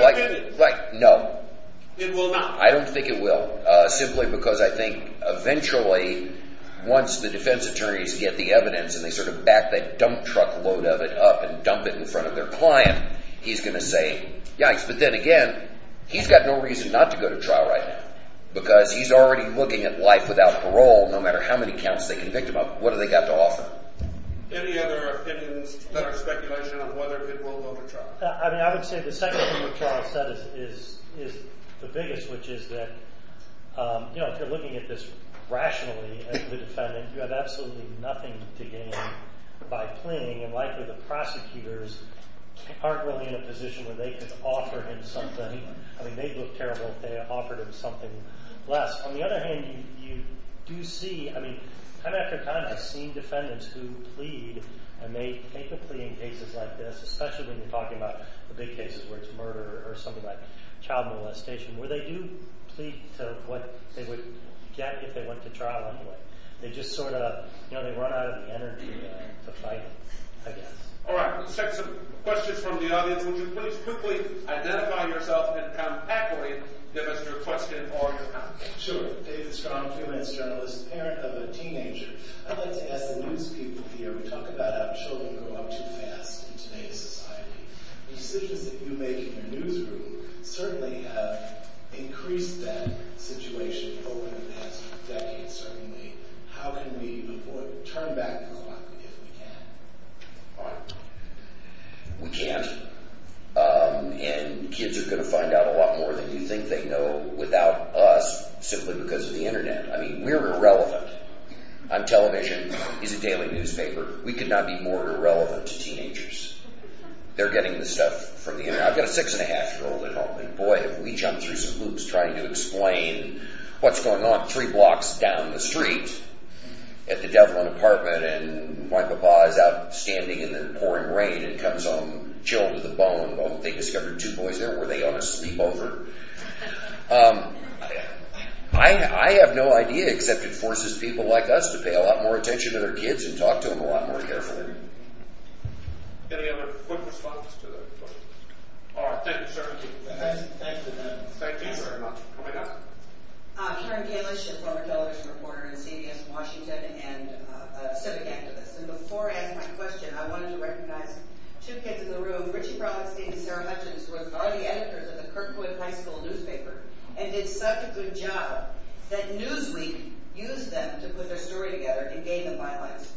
Speaker 8: no.
Speaker 3: It will not.
Speaker 8: I don't think it will, simply because I think eventually, once the defense attorneys get the evidence and they sort of back that dump truck load of it up and dump it in front of their client, he's going to say, yikes. But then again, he's got no reason not to go to trial right now, because he's already looking at life without parole, no matter how many counts they convict him of. What do they got to offer?
Speaker 3: Any other opinions that are speculation on whether it will go to trial?
Speaker 5: I mean, I would say the second thing that Charles said is the biggest, which is that, you know, if you're looking at this rationally as the defendant, you have absolutely nothing to gain by pleading, and likely the prosecutors aren't really in a position where they could offer him something. I mean, they'd look terrible if they offered him something less. On the other hand, you do see, I mean, time after time, I've seen defendants who plead, and they take a plea in cases like this, especially when you're talking about the big cases where it's murder or something like child molestation, where they do plead to what they would get if they went to trial anyway. They just sort of, you know, they run out of the energy to fight, I guess.
Speaker 3: All right, let's take some questions from the audience. Would you please quickly identify yourself and compactly give us your question or your comment?
Speaker 9: Sure. David Strong, freelance journalist, parent of a teenager. I'd like to ask the news people here, we talk about how children grow up too fast in today's society. The decisions that you make in your newsroom certainly have increased that situation over the past decade, certainly. How can we turn back the clock if we can?
Speaker 3: All right.
Speaker 8: We can't. And kids are going to find out a lot more than you think they know without us, simply because of the internet. I mean, we're irrelevant. On television, he's a daily newspaper. We could not be more irrelevant to teenagers. They're getting the stuff from the internet. I've got a 6.5-year-old at home, and boy, have we jumped through some hoops trying to explain what's going on 3 blocks down the street at the Devlin apartment, and my papa is out standing in the pouring rain and comes home chilled to the bone. Well, they discovered 2 boys there. Were they on a sleepover? I have no idea, except it forces people like us to pay a lot more attention to their kids and talk to them a lot more carefully.
Speaker 3: Any other quick response to that question? All right, thank you, sir. Thank you very much for coming up.
Speaker 10: Karen Galish, a former television reporter in CBS Washington and a civic activist. And before I ask my question, I wanted to recognize two kids in the room, Richie Perlexstein and Sarah Hutchins, who are the editors of the Kirkwood High School newspaper and did such a good job that Newsweek used them to put their story together and gave them bylines.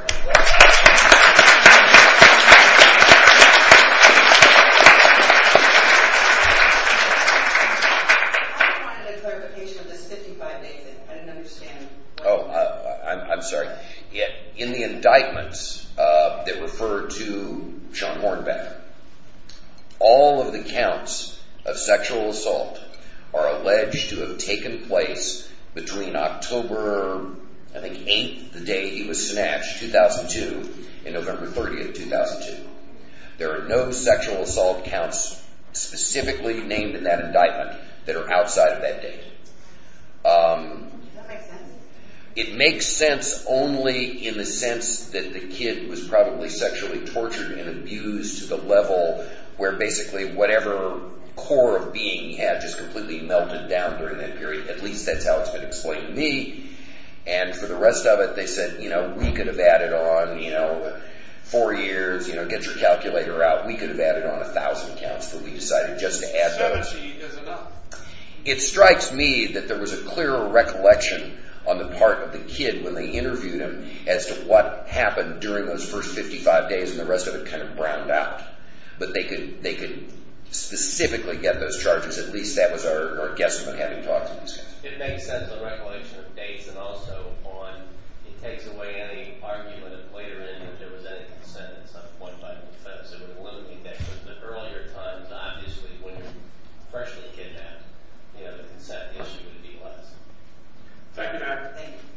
Speaker 10: Clarification of this 55 days thing. I didn't understand.
Speaker 8: I'm sorry. In the indictments that refer to Sean Hornbeck, all of the counts of sexual assault are alleged to have taken place between October, I think, 8th, the day he was snatched, 2002, and November 30th, 2002. There are no sexual assault counts specifically named in that indictment that are outside of that date.
Speaker 10: Does that make sense?
Speaker 8: It makes sense only in the sense that the kid was probably sexually tortured and abused to the level where basically whatever core of being he had just completely melted down during that period. At least that's how it's been explained to me. And for the rest of it, they said, we could have added on, 4 years, get your calculator out. We could have added on 1,000 counts, but we decided just to add those.
Speaker 3: 70 is enough.
Speaker 8: It strikes me that there was a clearer recollection on the part of the kid when they interviewed him as to what happened during those first 55 days, and the rest of it kind of browned out. But they could specifically get those charges. At least that was our guesstimate having talked to these guys.
Speaker 4: It makes sense on recollection of dates, and also it takes away any argument of later in that there was any consent at some point by the defense. It would eliminate that, because the earlier times, obviously, when you're freshly kidnapped, the consent issue would be less.
Speaker 3: Thank you, Matt.
Speaker 10: Thank you.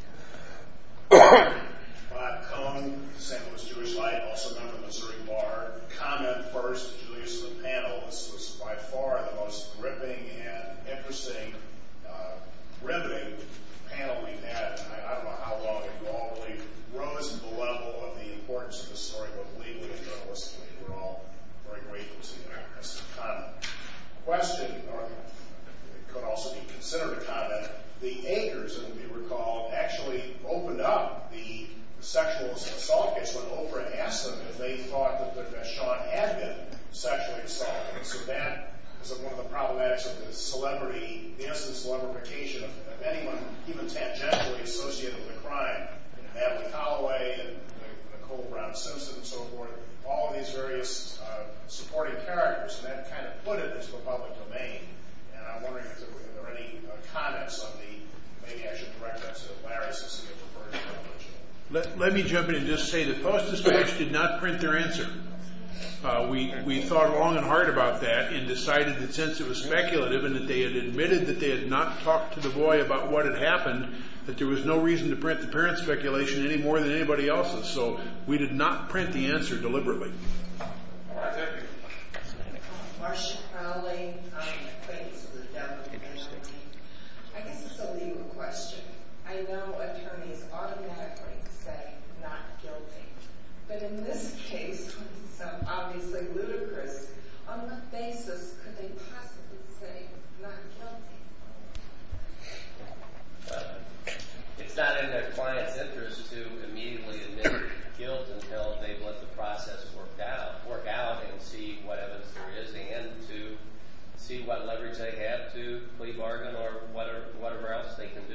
Speaker 11: Bob Cohn, St. Louis Jewish Light, also member of the Missouri Bar. Comment first to Julius and the panel. This was by far the most gripping and interesting, riveting panel we've had. I don't know how long you all really rose to the level of the importance of this story, both legally and journalistically. We're all very grateful to you. That's a comment. Question, or it could also be considered a comment. The Akers, if you recall, actually opened up the sexual assault case when Oprah asked them if they thought that Sean had been sexually assaulted. So that is one of the problematics of the celebrity, the instant celebrification of anyone, even tangentially associated with a crime. Natalie Holloway and Nicole Brown Simpson and so forth, all of these various supporting characters, and that kind of put it into the public domain. And I'm wondering if there are any comments on maybe I should direct that to Larry since he had referred to the original.
Speaker 7: Let me jump in and just say that Post-Dispatch did not print their answer. We thought long and hard about that and decided that since it was speculative and that they had admitted that they had not talked to the boy about what had happened, that there was no reason to print the parent speculation any more than anybody else's. So we did not print the answer deliberately.
Speaker 3: All right, thank you.
Speaker 10: Marcia Crowley, acquaintance of the Devil family.
Speaker 12: I guess it's a legal question. I know attorneys automatically say not guilty. But in this case, it's obviously ludicrous. On what basis could they possibly say not guilty?
Speaker 4: It's not in their client's interest to immediately admit guilt until they've let the process work out and see what evidence there is, and to see what leverage they have to plea bargain or whatever else they can do.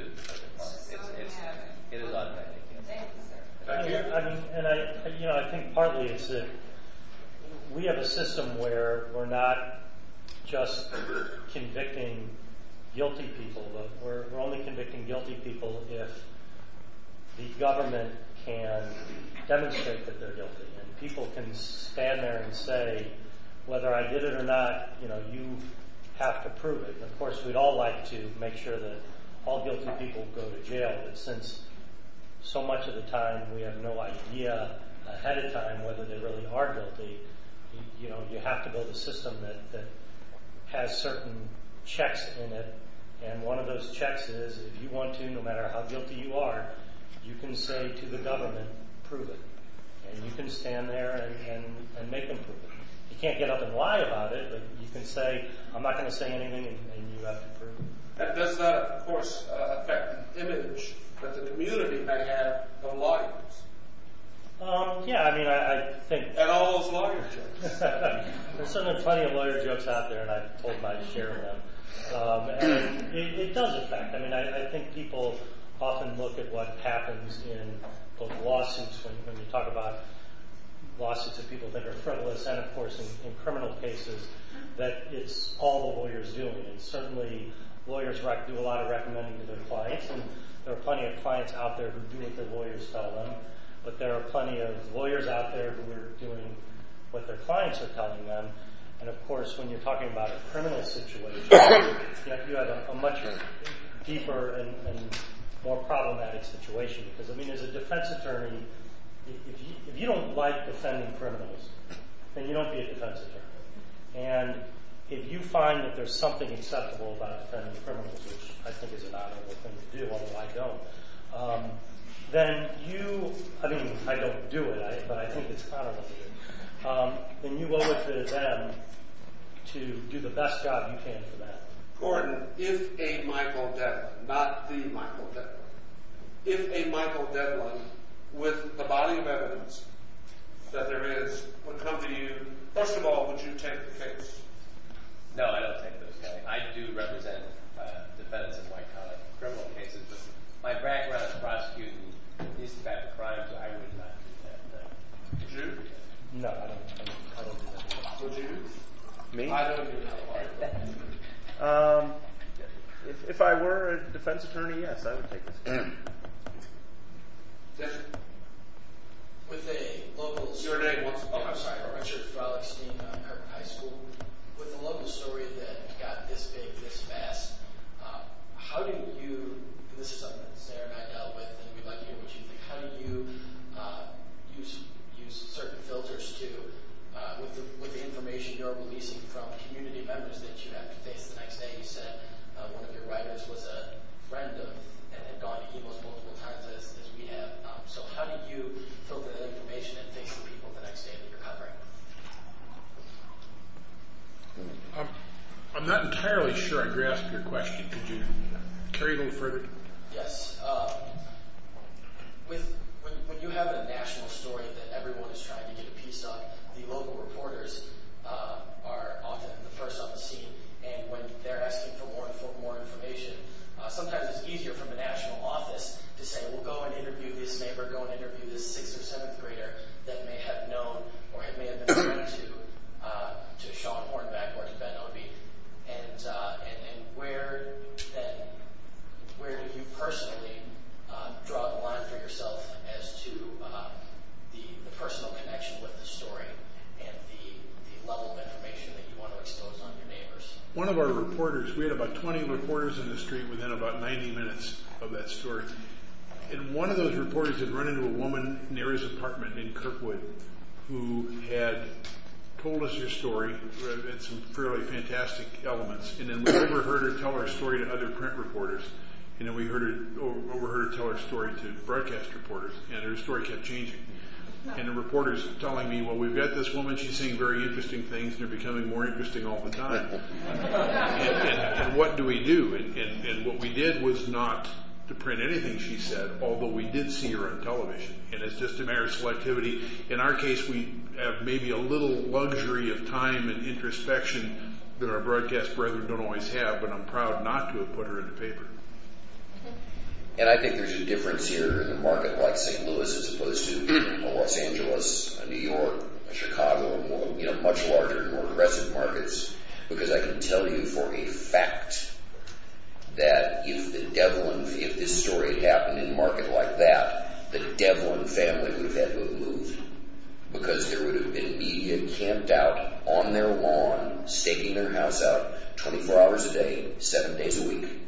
Speaker 4: It is automatic.
Speaker 12: Thank you, sir.
Speaker 3: Thank you.
Speaker 5: I think partly it's that we have a system where we're not just convicting guilty people, but we're only convicting guilty people if the government can demonstrate that they're guilty. And people can stand there and say, whether I did it or not, you have to prove it. And of course, we'd all like to make sure that all guilty people go to jail, but since so much of the time we have no idea ahead of time whether they really are guilty, you have to build a system that has certain checks in it And one of those checks is, if you want to, no matter how guilty you are, you can say to the government, prove it. And you can stand there and make them prove it. You can't get up and lie about it, but you can say, I'm not going to say anything, and you have to prove it.
Speaker 3: That does not, of course, affect the image that the community may have of lawyers.
Speaker 5: I think...
Speaker 3: And all those lawyer jokes.
Speaker 5: There's certainly plenty of lawyer jokes out there, and I've told my share of them. And it does affect. I think people often look at what happens in both lawsuits, when you talk about lawsuits that people think are frivolous, and of course in criminal cases, that it's all the lawyers doing. And certainly lawyers do a lot of recommending to their clients, and there are plenty of clients out there who do what their lawyers tell them, but there are plenty of lawyers out there who are doing what their clients are telling them. And of course, when you're talking about a criminal situation, you have a much deeper and more problematic situation. Because, as a defense attorney, if you don't like defending criminals, then you don't be a defense attorney. And if you find that there's something acceptable about defending criminals, which I think is an honorable thing to do, although I don't, then I don't do it, but I think it's honorable to do. Then you owe it to them to do the best job you can for them.
Speaker 3: Gordon, if a Michael Devlin, not the Michael Devlin, if a Michael Devlin with the body of evidence that there is would come to you, first of all, would you take the case?
Speaker 4: No, I don't take those cases. I do represent defendants in white-collar criminal cases, but my background is prosecuting these type of crimes, so I would not do that.
Speaker 3: Would you?
Speaker 5: No, I don't do that.
Speaker 3: Would you?
Speaker 6: Me?
Speaker 3: I don't do that.
Speaker 6: If I were a defense attorney, yes, I would take this.
Speaker 3: Yes.
Speaker 13: With a local...
Speaker 3: Your name,
Speaker 13: I'm sorry, Richard Frolickstein, Kirk High School. With a local story that got this big, this fast, how do you, and this is something that Sarah and I dealt with, and we'd like to hear what you think, how do you use certain filters to, with the information you're releasing from community members that you have to face the next day? You said one of your writers was a friend of, and had gone to emails multiple times as we have. So how do you filter that information and face the people the next day that you're covering?
Speaker 7: I'm not entirely sure I grasped your question. Could you carry it a little further?
Speaker 13: Yes. When you have a national story that everyone is trying to get a piece of, the local reporters are often the first on the scene, and when they're asking for more information, sometimes it's easier from a national office to say, well, go and interview this neighbor, go and interview this 6th or 7th grader that may have known or may have been a friend to Sean Hornback or to Ben Obie, and where do you personally draw the line for yourself as to the personal connection with the story and the level of information that you want to expose on your neighbors?
Speaker 7: One of our reporters, we had about 20 reporters in the street within about 90 minutes of that story. And one of those reporters had run into a woman near his apartment in Kirkwood who had told us her story, had some fairly fantastic elements, and then we overheard her tell her story to other print reporters, and then we overheard her tell her story to broadcast reporters, and her story kept changing. And the reporter's telling me, well, we've got this woman, she's saying very interesting things, and they're becoming more interesting all the time. and what do we do? And what we did was not to print anything she said, although we did see her on television. And it's just a matter of selectivity. In our case, we have maybe a little luxury of time and introspection that our broadcast brethren don't always have, but I'm proud not to have put her in the paper.
Speaker 8: And I think there's a difference here in a market like St. Louis as opposed to Los Angeles, New York, Chicago, more, much larger, more aggressive markets, because I can tell you for a fact that if this story had happened in a market like that, the Devlin family would have had to have moved, because there would have been media camped out on their lawn, staking their house out 24 hours a day, 7 days a week.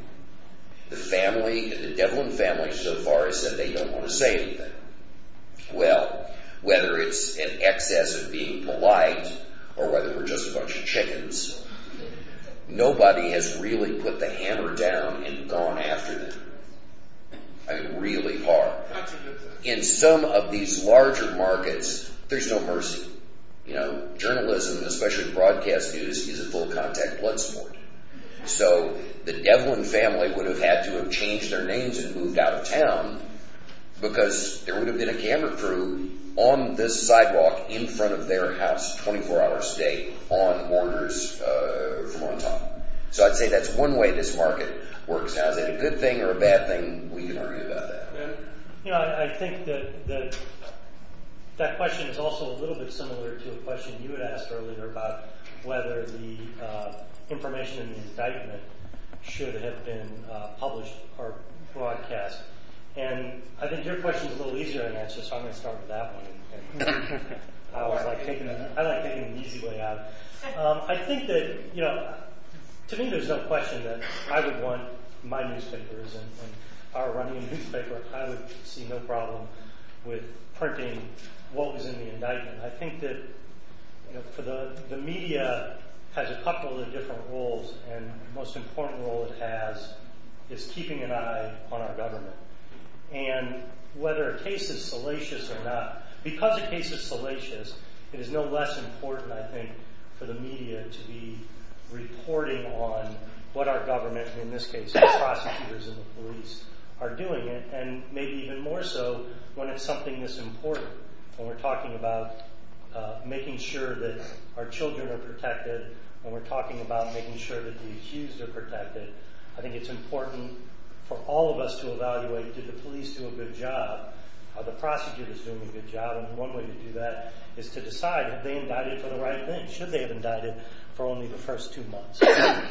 Speaker 8: The Devlin family so far has said they don't want to say anything. Well, whether it's an excess of being polite or whether we're just a bunch of chickens, nobody has really put the hammer down and gone after them. I mean, really hard. In some of these larger markets, there's no mercy. Journalism, especially broadcast news, is a full contact blood sport. So the Devlin family would have had to have changed their names and moved out of town because there would have been a camera crew on this sidewalk in front of their house 24 hours a day on orders from on top. So I'd say that's one way this market works. Now, is it a good thing or a bad thing? We can argue about that.
Speaker 5: I think that question is also a little bit similar to a question you had asked earlier about whether the information in the indictment should have been published or broadcast. And I think your question is a little easier to answer, so I'm going to start with that one. I like taking the easy way out. I think that, to me there's no question that I would want my newspapers and our running a newspaper, I would see no problem with printing what was in the indictment. I think that for the media has a couple of different roles, and the most important role it has is keeping an eye on our government. And whether a case is salacious or not, because a case is salacious, it is no less important, I think, for the media to be reporting on what our government, and in this case the prosecutors and the police, are doing it, and maybe even more so when it's something this important, when we're talking about making sure that our children are protected, when we're talking about making sure that the accused are protected. I think it's important for all of us to evaluate, did the police do a good job? Are the prosecutors doing a good job? And one way to do that is to decide, have they indicted for the right thing? Should they have indicted for only the first 2 months?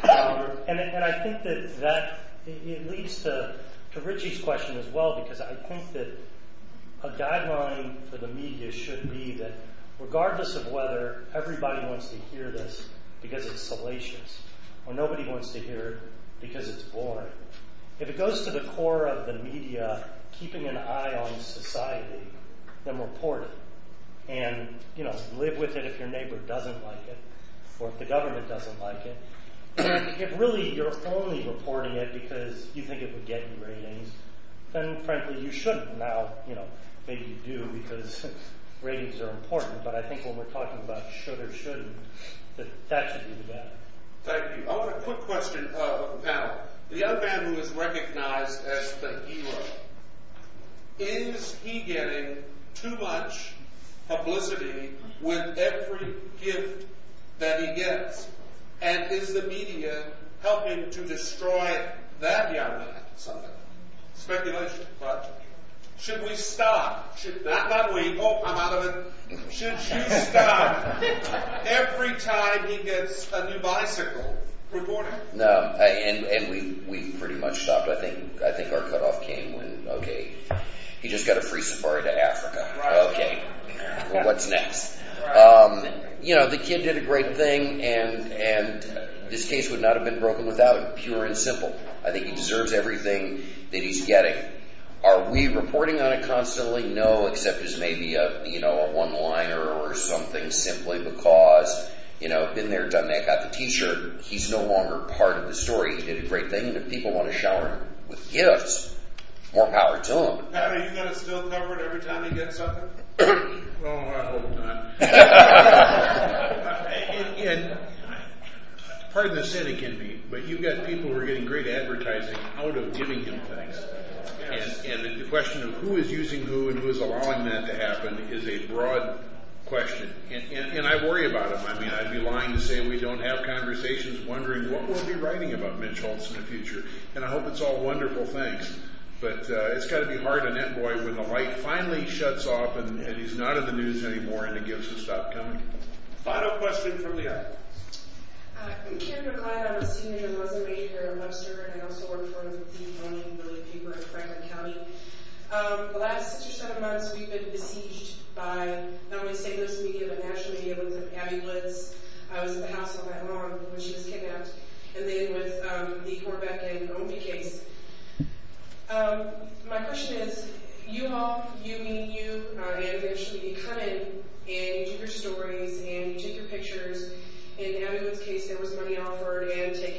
Speaker 5: And I think that it leads to Richie's question as well, because I think that a guideline for the media should be that regardless of whether everybody wants to hear this because it's salacious, or nobody wants to hear it because it's boring, if it goes to the core of the media keeping an eye on society, then report it. And, live with it if your neighbor doesn't like it, or if the government doesn't like it. And if really you're only reporting it because you think it would get you ratings, then frankly you shouldn't. Now, maybe you do because ratings are important, but I think when we're talking about should or shouldn't, that should be the guide.
Speaker 3: Thank you. I want a quick question of the panel. The young man who is recognized as the hero, is he getting too much publicity with every gift that he gets? And is the media helping to destroy that young man somehow? Speculation, but should we stop? Not we. Oh, I'm out of it. Should you stop every time he gets a new bicycle reporting?
Speaker 8: No, and we pretty much stopped. I think our cutoff came when he just got a free safari to Africa. Right. Okay, well, what's next? Right. The kid did a great thing, and this case would not have been broken without him, pure and simple. I think he deserves everything that he's getting. Are we reporting on it constantly? No, except as maybe a one-liner or something, simply because, been there, done that, got the T-shirt. He's no longer part of the story. He did a great thing, and if people want to shower him with gifts, more power to him.
Speaker 3: Pat, are you going to still cover it every time he gets something?
Speaker 7: Oh, I hope not. and pardon the cynic in me, but you've got people who are getting great advertising out of giving him things. Yes. And the question of who is using who and who is allowing that to happen is a broad question. And I worry about him. I mean, I'd be lying to say we don't have conversations wondering what we'll be writing about Mitch Holtz in the future. And I hope it's all wonderful things. But it's got to be hard on that boy when the light finally shuts off and he's not in the news anymore and the gifts have stopped coming.
Speaker 3: Final question from the audience.
Speaker 14: I'm Karen McGlynn. I'm a senior journalism major here at Webster, and I also work for the Morning Daily paper in Franklin County. The last 6 or 7 months, we've been besieged by not only St. Louis media, but national media with Abby Blitz. I was at the house all night long when she was kidnapped. And then with the Horvath and Omby case. My question is, you all, and eventually you come in and you do your stories and you take your pictures. In Abby Wood's case, there was money offered and taken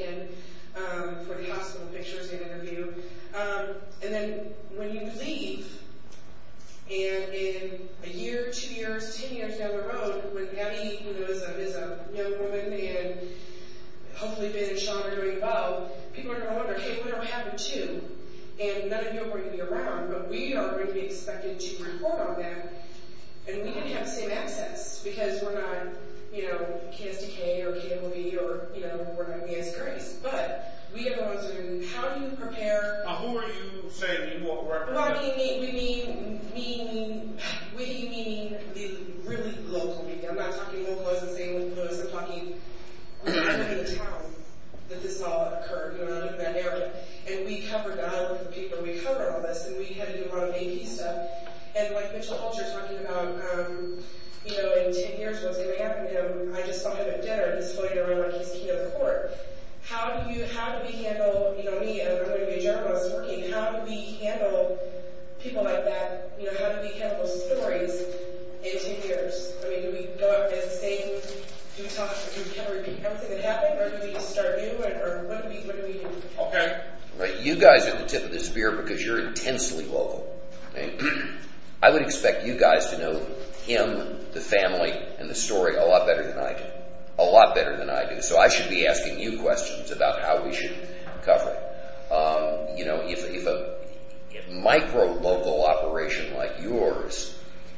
Speaker 14: we are going to be expected to report on that, and we didn't have the same access because we're not, KSDK or KMOV or, we're not Nancy Grace. But we are the ones that are, how do you prepare?
Speaker 3: Now, who are you saying you will represent?
Speaker 14: Well, we mean the really local media. I'm not talking local as in St. Louis. I'm talking, I live in the town that this all occurred. I live in that area. And we covered, I work for the paper, we covered all this, and we had to do a lot of AP stuff. And like Mitchell Hulcher talking about, in 10 years what's going to happen to him, I just saw him at dinner, he's floating around like he's king of the court. How do we handle, me, I'm going to be a journalist working, how do we handle people like that? How do we handle those stories in 10 years? I mean, do we go up as the same, do we kind of repeat everything that happened, or do we just start new, or what do we do?
Speaker 3: Okay.
Speaker 8: Right, you guys are the tip of the spear because you're intensely local. Okay? I would expect you guys to know him, the family, and the story a lot better than I do. A lot better than I do. So I should be asking you questions about how we should cover it. If a micro-local operation like yours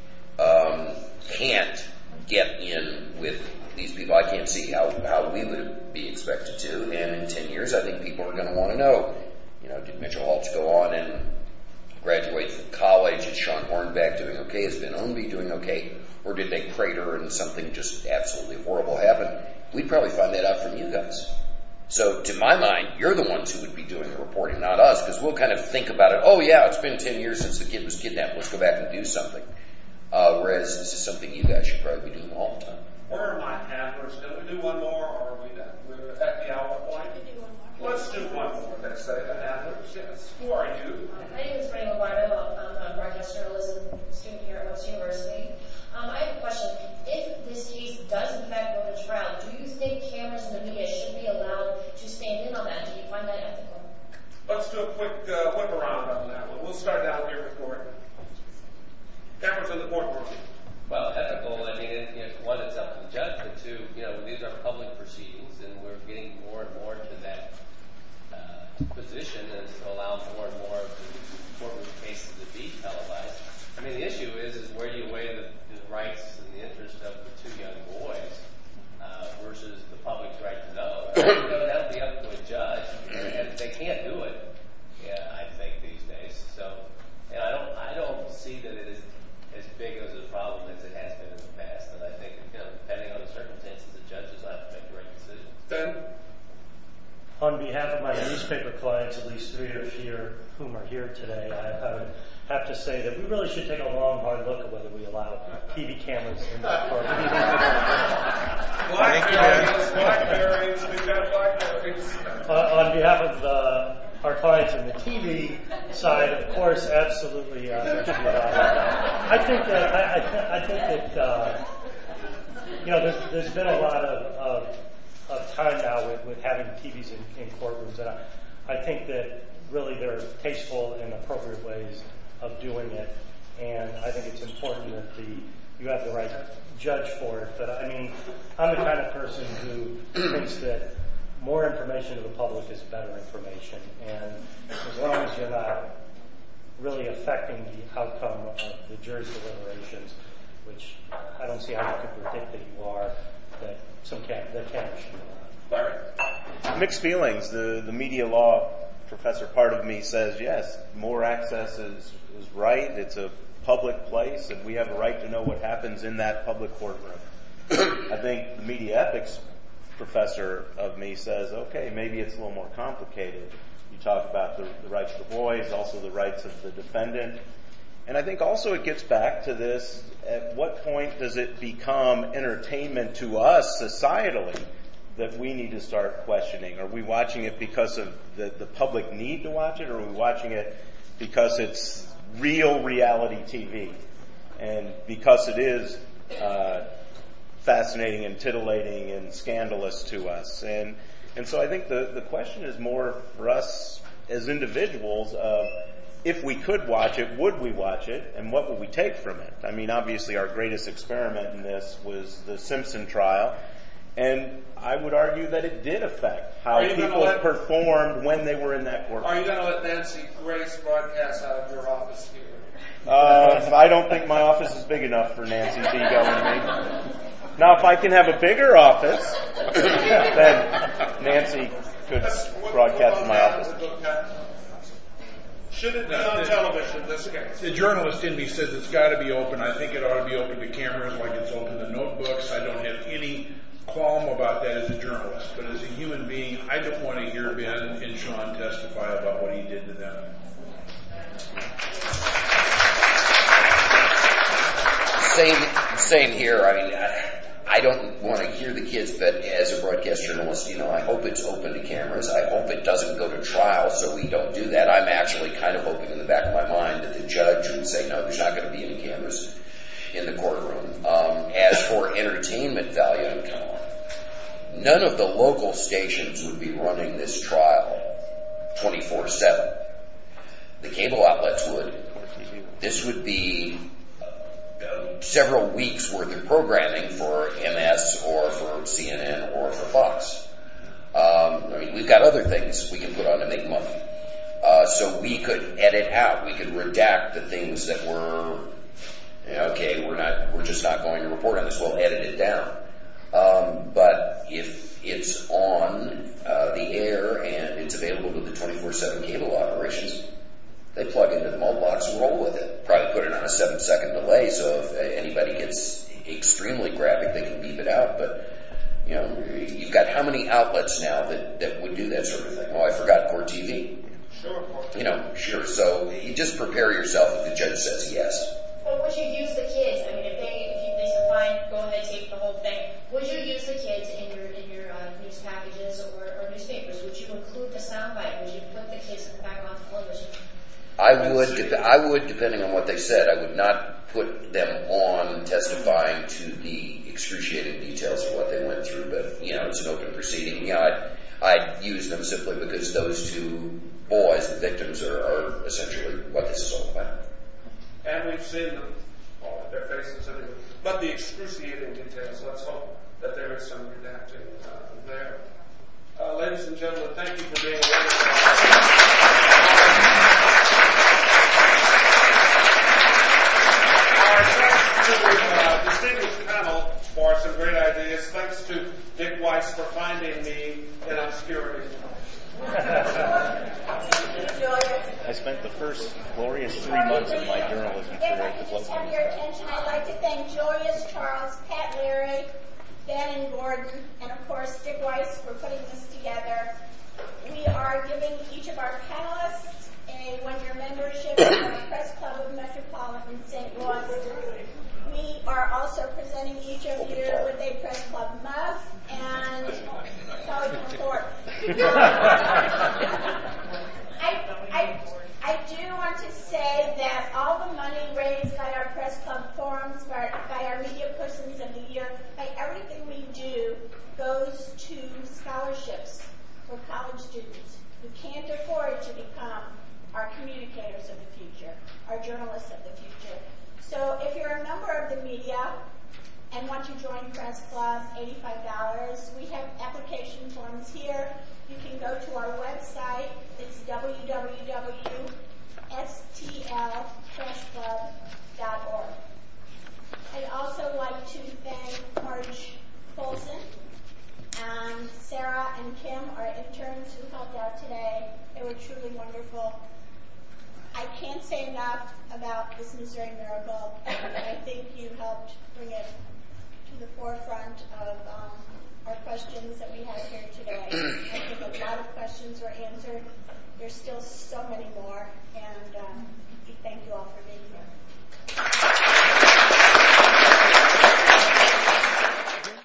Speaker 8: can't get in with these people, I can't see how we would be expected to. And in 10 years, I think people are going to want to know, did Mitchell Hulch go on and graduate from college? Is Sean Hornbeck doing okay? Is Ben Ownby doing okay? Or did they crater and something just absolutely horrible happened? We'd probably find that out from you guys. So to my mind, you're the ones who would be doing the reporting, not us, because we'll kind of think about it. Oh yeah, it's been 10 years since the kid was kidnapped. Let's go back and do something. Whereas this is something you guys should probably be doing all the time.
Speaker 3: Where are my handlers? Can we do one more, or are we done? We're at the hour point. Let's do one more. Let's say the handlers. Yes. Who are you?
Speaker 15: My name is Ray Lombardo. I'm a broadcast journalism student here at West University. I have a question. If this case does in fact go to trial, do you think cameras in the media should be allowed to stand in on that? Do you find that ethical?
Speaker 3: Let's do a quick whip around on that one. We'll start down here with Gordon. Cameras in the courtroom.
Speaker 4: Well, ethical, one, it's up to the judge, but two, these are public proceedings, and we're getting more and more to that position as to allow more and more of the courtroom cases to be televised. The issue is where do you weigh the rights and the interest of the two young boys versus the public's right to know. That'll be up to a judge, and they can't do it, I think, these days. So, I don't see that it is as big as a problem as it has been in the past. And I think, depending on the circumstances, the judges will have to make the right decision.
Speaker 3: Ben?
Speaker 5: On behalf of my newspaper clients, at least 3 or 4 whom are here today, I would have to say that we really should take a long, hard look at whether we allow TV cameras in the courtroom.
Speaker 3: Blackberries, we've got Blackberries.
Speaker 5: On behalf of our clients on the TV side, of course, absolutely. I think that there's been a lot of time now with having TVs in courtrooms, and I think that really there are tasteful and appropriate ways of doing it, and I think it's important that you have the right judge for it. But I'm the kind of person who thinks that more information to the public is better information, and as long as you're not really affecting the outcome of the jury's deliberations, which I don't see how you can predict that you are, that cameras should be allowed.
Speaker 6: Mixed feelings. The media law professor part of me says, yes, more access is right. It's a public place, and we have a right to know what happens in that public courtroom. I think the media ethics professor of me says, okay, maybe it's a little more complicated. You talk about the rights of the boys, also the rights of the defendant. And I think also it gets back to this, at what point does it become entertainment to us societally that we need to start questioning? Are we watching it because of the public need to watch it, or are we watching it because it's real reality TV? And because it is fascinating and titillating and scandalous to us. And so I think the question is more for us as individuals of, if we could watch it, would we watch it, and what would we take from it? Obviously our greatest experiment in this was the Simpson trial. And I would argue that it did affect how
Speaker 3: Are you gonna
Speaker 6: people
Speaker 3: let-
Speaker 6: performed when they were in that courtroom.
Speaker 3: Are you going to let Nancy Grace broadcast out of your office here?
Speaker 6: I don't think my office is big enough for Nancy's ego and me. Now, if I can have a bigger office, then Nancy could broadcast in my office.
Speaker 3: Should it be on television, this case?
Speaker 7: The journalist in me says it's got to be open. I think it ought to be open to cameras like it's open to notebooks. I don't have any qualm about that as a journalist. But as a human being, I don't want to hear Ben and Sean testify about what he did to them.
Speaker 8: Same here. I mean, I don't want to hear the kids, but as a broadcast journalist, I hope it's open to cameras. I hope it doesn't go to trial, so we don't do that. I'm actually kind of hoping in the back of my mind that the judge would say, no, there's not going to be any cameras in the courtroom. As for entertainment value, none of the local stations would be running this trial 24/7. The cable outlets would. This would be several weeks worth of programming for MS or for CNN or for Fox. We've got other things we can put on to make money. So we could edit out, we could redact the things that were, we're just not going to report on this, we'll edit it down. But if it's on the air and it's available to the 24/7 cable operations, they plug into the multibox and roll with it. Probably put it on a 7-second delay, so if anybody gets extremely graphic, they can beep it out. But, you've got how many outlets now that would do that sort of thing? Oh, I forgot Court TV.
Speaker 3: Sure.
Speaker 8: Sure. So you just prepare yourself if the judge says yes.
Speaker 15: But would you use the kids? I mean, if they said, fine, go ahead, tape the whole thing, would you use the kids in your news packages or newspapers? Would you include the soundbite? Would you put the kids in the back on television?
Speaker 8: I would, depending on what they said. I would not put them on testifying to the excruciating details of what they went through, but, it's an open proceeding. I'd use them simply because those two boys, the victims, are essentially what this is all about.
Speaker 3: And we've seen them all at their faces anyway. But the excruciating details, let's hope that there is some redacting there. Ladies and gentlemen, thank you for being with us. Our distinguished panel for some great ideas. Thanks to Dick Weiss for finding me in obscurity.
Speaker 6: I spent the first glorious 3 months of my journalism
Speaker 1: If I
Speaker 6: career at the
Speaker 1: could just have
Speaker 6: Flippers.
Speaker 1: your attention, I'd like to thank Julius, Charles, Pat Leary, Ben and Gordon, and of course Dick Weiss for putting this together. We are giving each of our panelists a one-year membership to the Press Club of Metropolitan St. Louis. We are also presenting each of you with a Press Club muff and Kelly can afford. I do want to say that all the money raised by our Press Club forums, by our Media Persons of the Year, by everything we do, goes to scholarships for college students who can't afford to become our communicators of the future, our journalists of the future. So if you're a member of the media and want to join Press Club, $85, we have application forms here. You can go to our website. It's www.stlpressclub.org. I'd also like to thank Marge Folsom and Sarah and Kim, our interns who helped out today. They were truly wonderful. I can't say enough about this Missouri Miracle, and I think you helped bring it to the forefront of our questions that we had here today. I think a lot of questions were answered. There's still so many more.